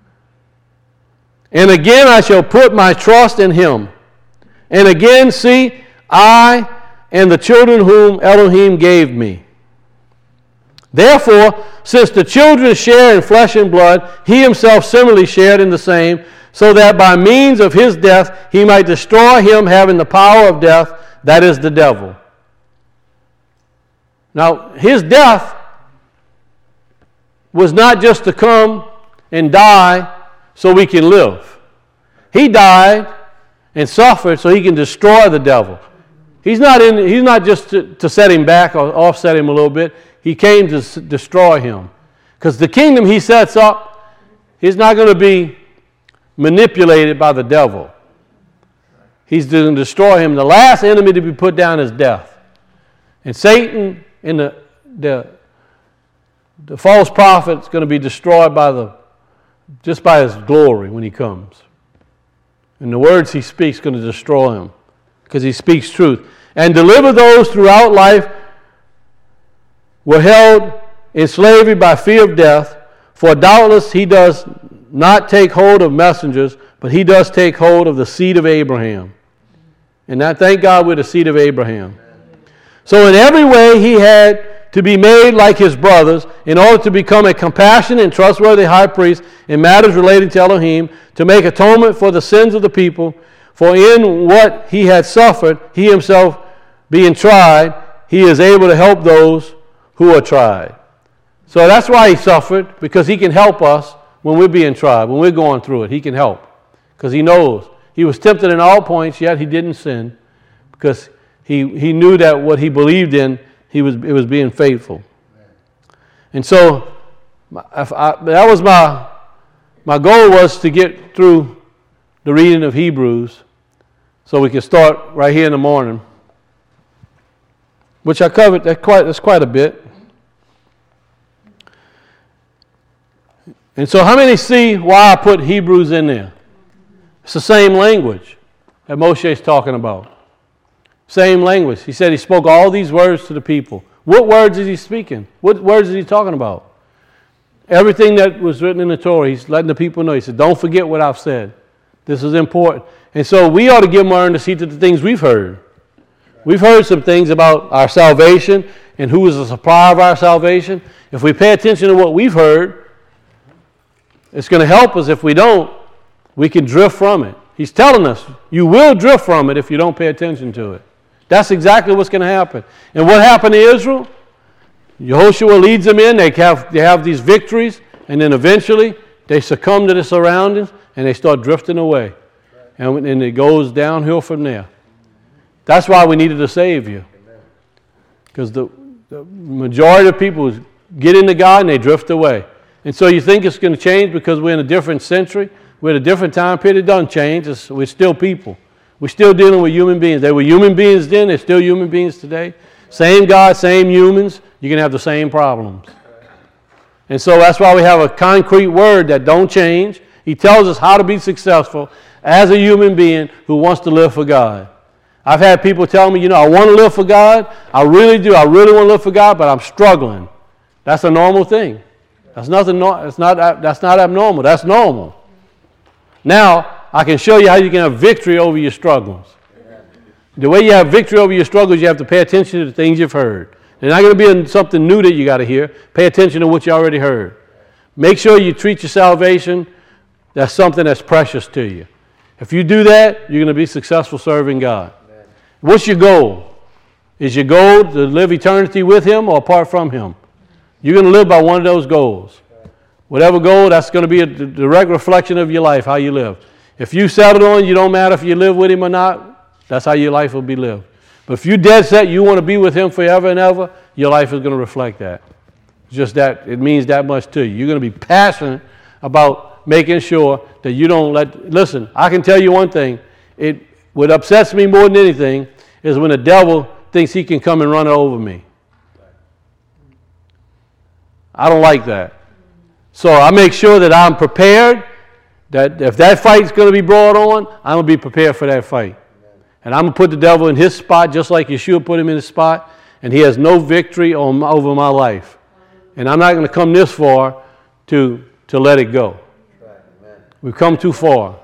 And again I shall put my trust in him. And again, see, I and the children whom Elohim gave me. Therefore, since the children share in flesh and blood, he himself similarly shared in the same, so that by means of his death he might destroy him having the power of death, that is the devil. Now, his death was not just to come and die so we can live. He died and suffered so he can destroy the devil. He's not in. He's not just to, to set him back or offset him a little bit. He came to s- destroy him. Because the kingdom he sets up is not going to be manipulated by the devil. He's going to destroy him. The last enemy to be put down is death. And Satan and the, the, the false prophet is going to be destroyed by the, just by his glory when he comes. And the words he speaks are going to destroy him because he speaks truth. And deliver those throughout life were held in slavery by fear of death, for doubtless he does not take hold of messengers, but he does take hold of the seed of Abraham. And I thank God we're the seed of Abraham. So in every way he had to be made like his brothers in order to become a compassionate and trustworthy high priest in matters relating to Elohim, to make atonement for the sins of the people. For in what he had suffered, he himself being tried, he is able to help those who are tried. So that's why he suffered, because he can help us when we're being tried, when we're going through it. He can help, because he knows. He was tempted in all points, yet he didn't sin, because he, he knew that what he believed in, he was it was being faithful. And so if I, that was my my goal, was to get through the reading of Hebrews so we can start right here in the morning, which I covered. That's quite, that's quite a bit. And so how many see why I put Hebrews in there? It's the same language that Moshe is talking about. Same language. He said he spoke all these words to the people. What words is he speaking? What words is he talking about? Everything that was written in the Torah, he's letting the people know. He said, don't forget what I've said. This is important. And so we ought to give more earnest heed to the things we've heard. We've heard some things about our salvation and who is the supplier of our salvation. If we pay attention to what we've heard, it's going to help us. If we don't, we can drift from it. He's telling us, you will drift from it if you don't pay attention to it. That's exactly what's going to happen. And what happened to Israel? Yehoshua leads them in. They have, they have these victories, and then eventually they succumb to the surroundings, and they start drifting away. And, and it goes downhill from there. That's why we needed a Savior. Because the, the majority of people get into God and they drift away. And so you think it's going to change because we're in a different century, we're in a different time period. It doesn't change. It's, we're still people. We're still dealing with human beings. They were human beings then. They're still human beings today. Same God, same humans. You're going to have the same problems. And so that's why we have a concrete word that don't change. He tells us how to be successful as a human being who wants to live for God. I've had people tell me, you know, I want to live for God. I really do. I really want to live for God, but I'm struggling. That's a normal thing. That's nothing. That's not. That's not abnormal. That's normal. Now I can show you how you can have victory over your struggles. The way you have victory over your struggles, you have to pay attention to the things you've heard. They're not going to be something new that you got to hear. Pay attention to what you already heard. Make sure you treat your salvation. That's something that's precious to you. If you do that, you're going to be successful serving God. Amen. What's your goal? Is your goal to live eternity with Him or apart from Him? You're going to live by one of those goals. Whatever goal, that's going to be a direct reflection of your life, how you live. If you settle on, you don't matter if you live with Him or not, that's how your life will be lived. But if you're dead set, you want to be with Him forever and ever, your life is going to reflect that. It's just that, it means that much to you. You're going to be passionate about making sure that you don't let, listen, I can tell you one thing. It, what upsets me more than anything is when the devil thinks he can come and run over me. I don't like that. So I make sure that I'm prepared, that if that fight's going to be brought on, I'm going to be prepared for that fight. And I'm going to put the devil in his spot just like Yeshua put him in his spot. and he has no victory on, over my life. And I'm not going to come this far to, to let it go. We've come too far.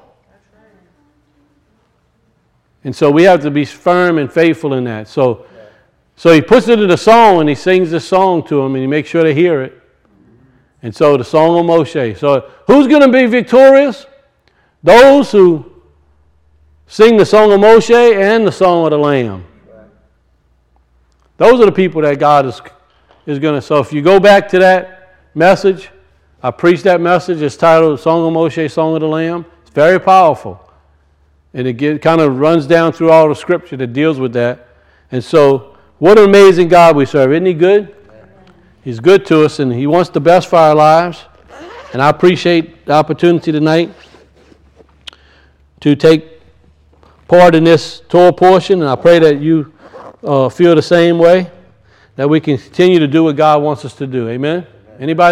And so we have to be firm and faithful in that. So, so he puts it in a song, and he sings this song to them, and he makes sure they hear it. And so the Song of Moshe. So who's going to be victorious? Those who sing the Song of Moshe and the Song of the Lamb. Those are the people that God is, is going to. So if you go back to that message, I preached that message. It's titled Song of Moshe, Song of the Lamb. It's very powerful. And it get, kind of runs down through all the scripture that deals with that. And so what an amazing God we serve. Isn't he good? He's good to us, and he wants the best for our lives. And I appreciate the opportunity tonight to take part in this Torah portion, and I pray that you uh, feel the same way, that we can continue to do what God wants us to do. Amen? Amen. Anybody?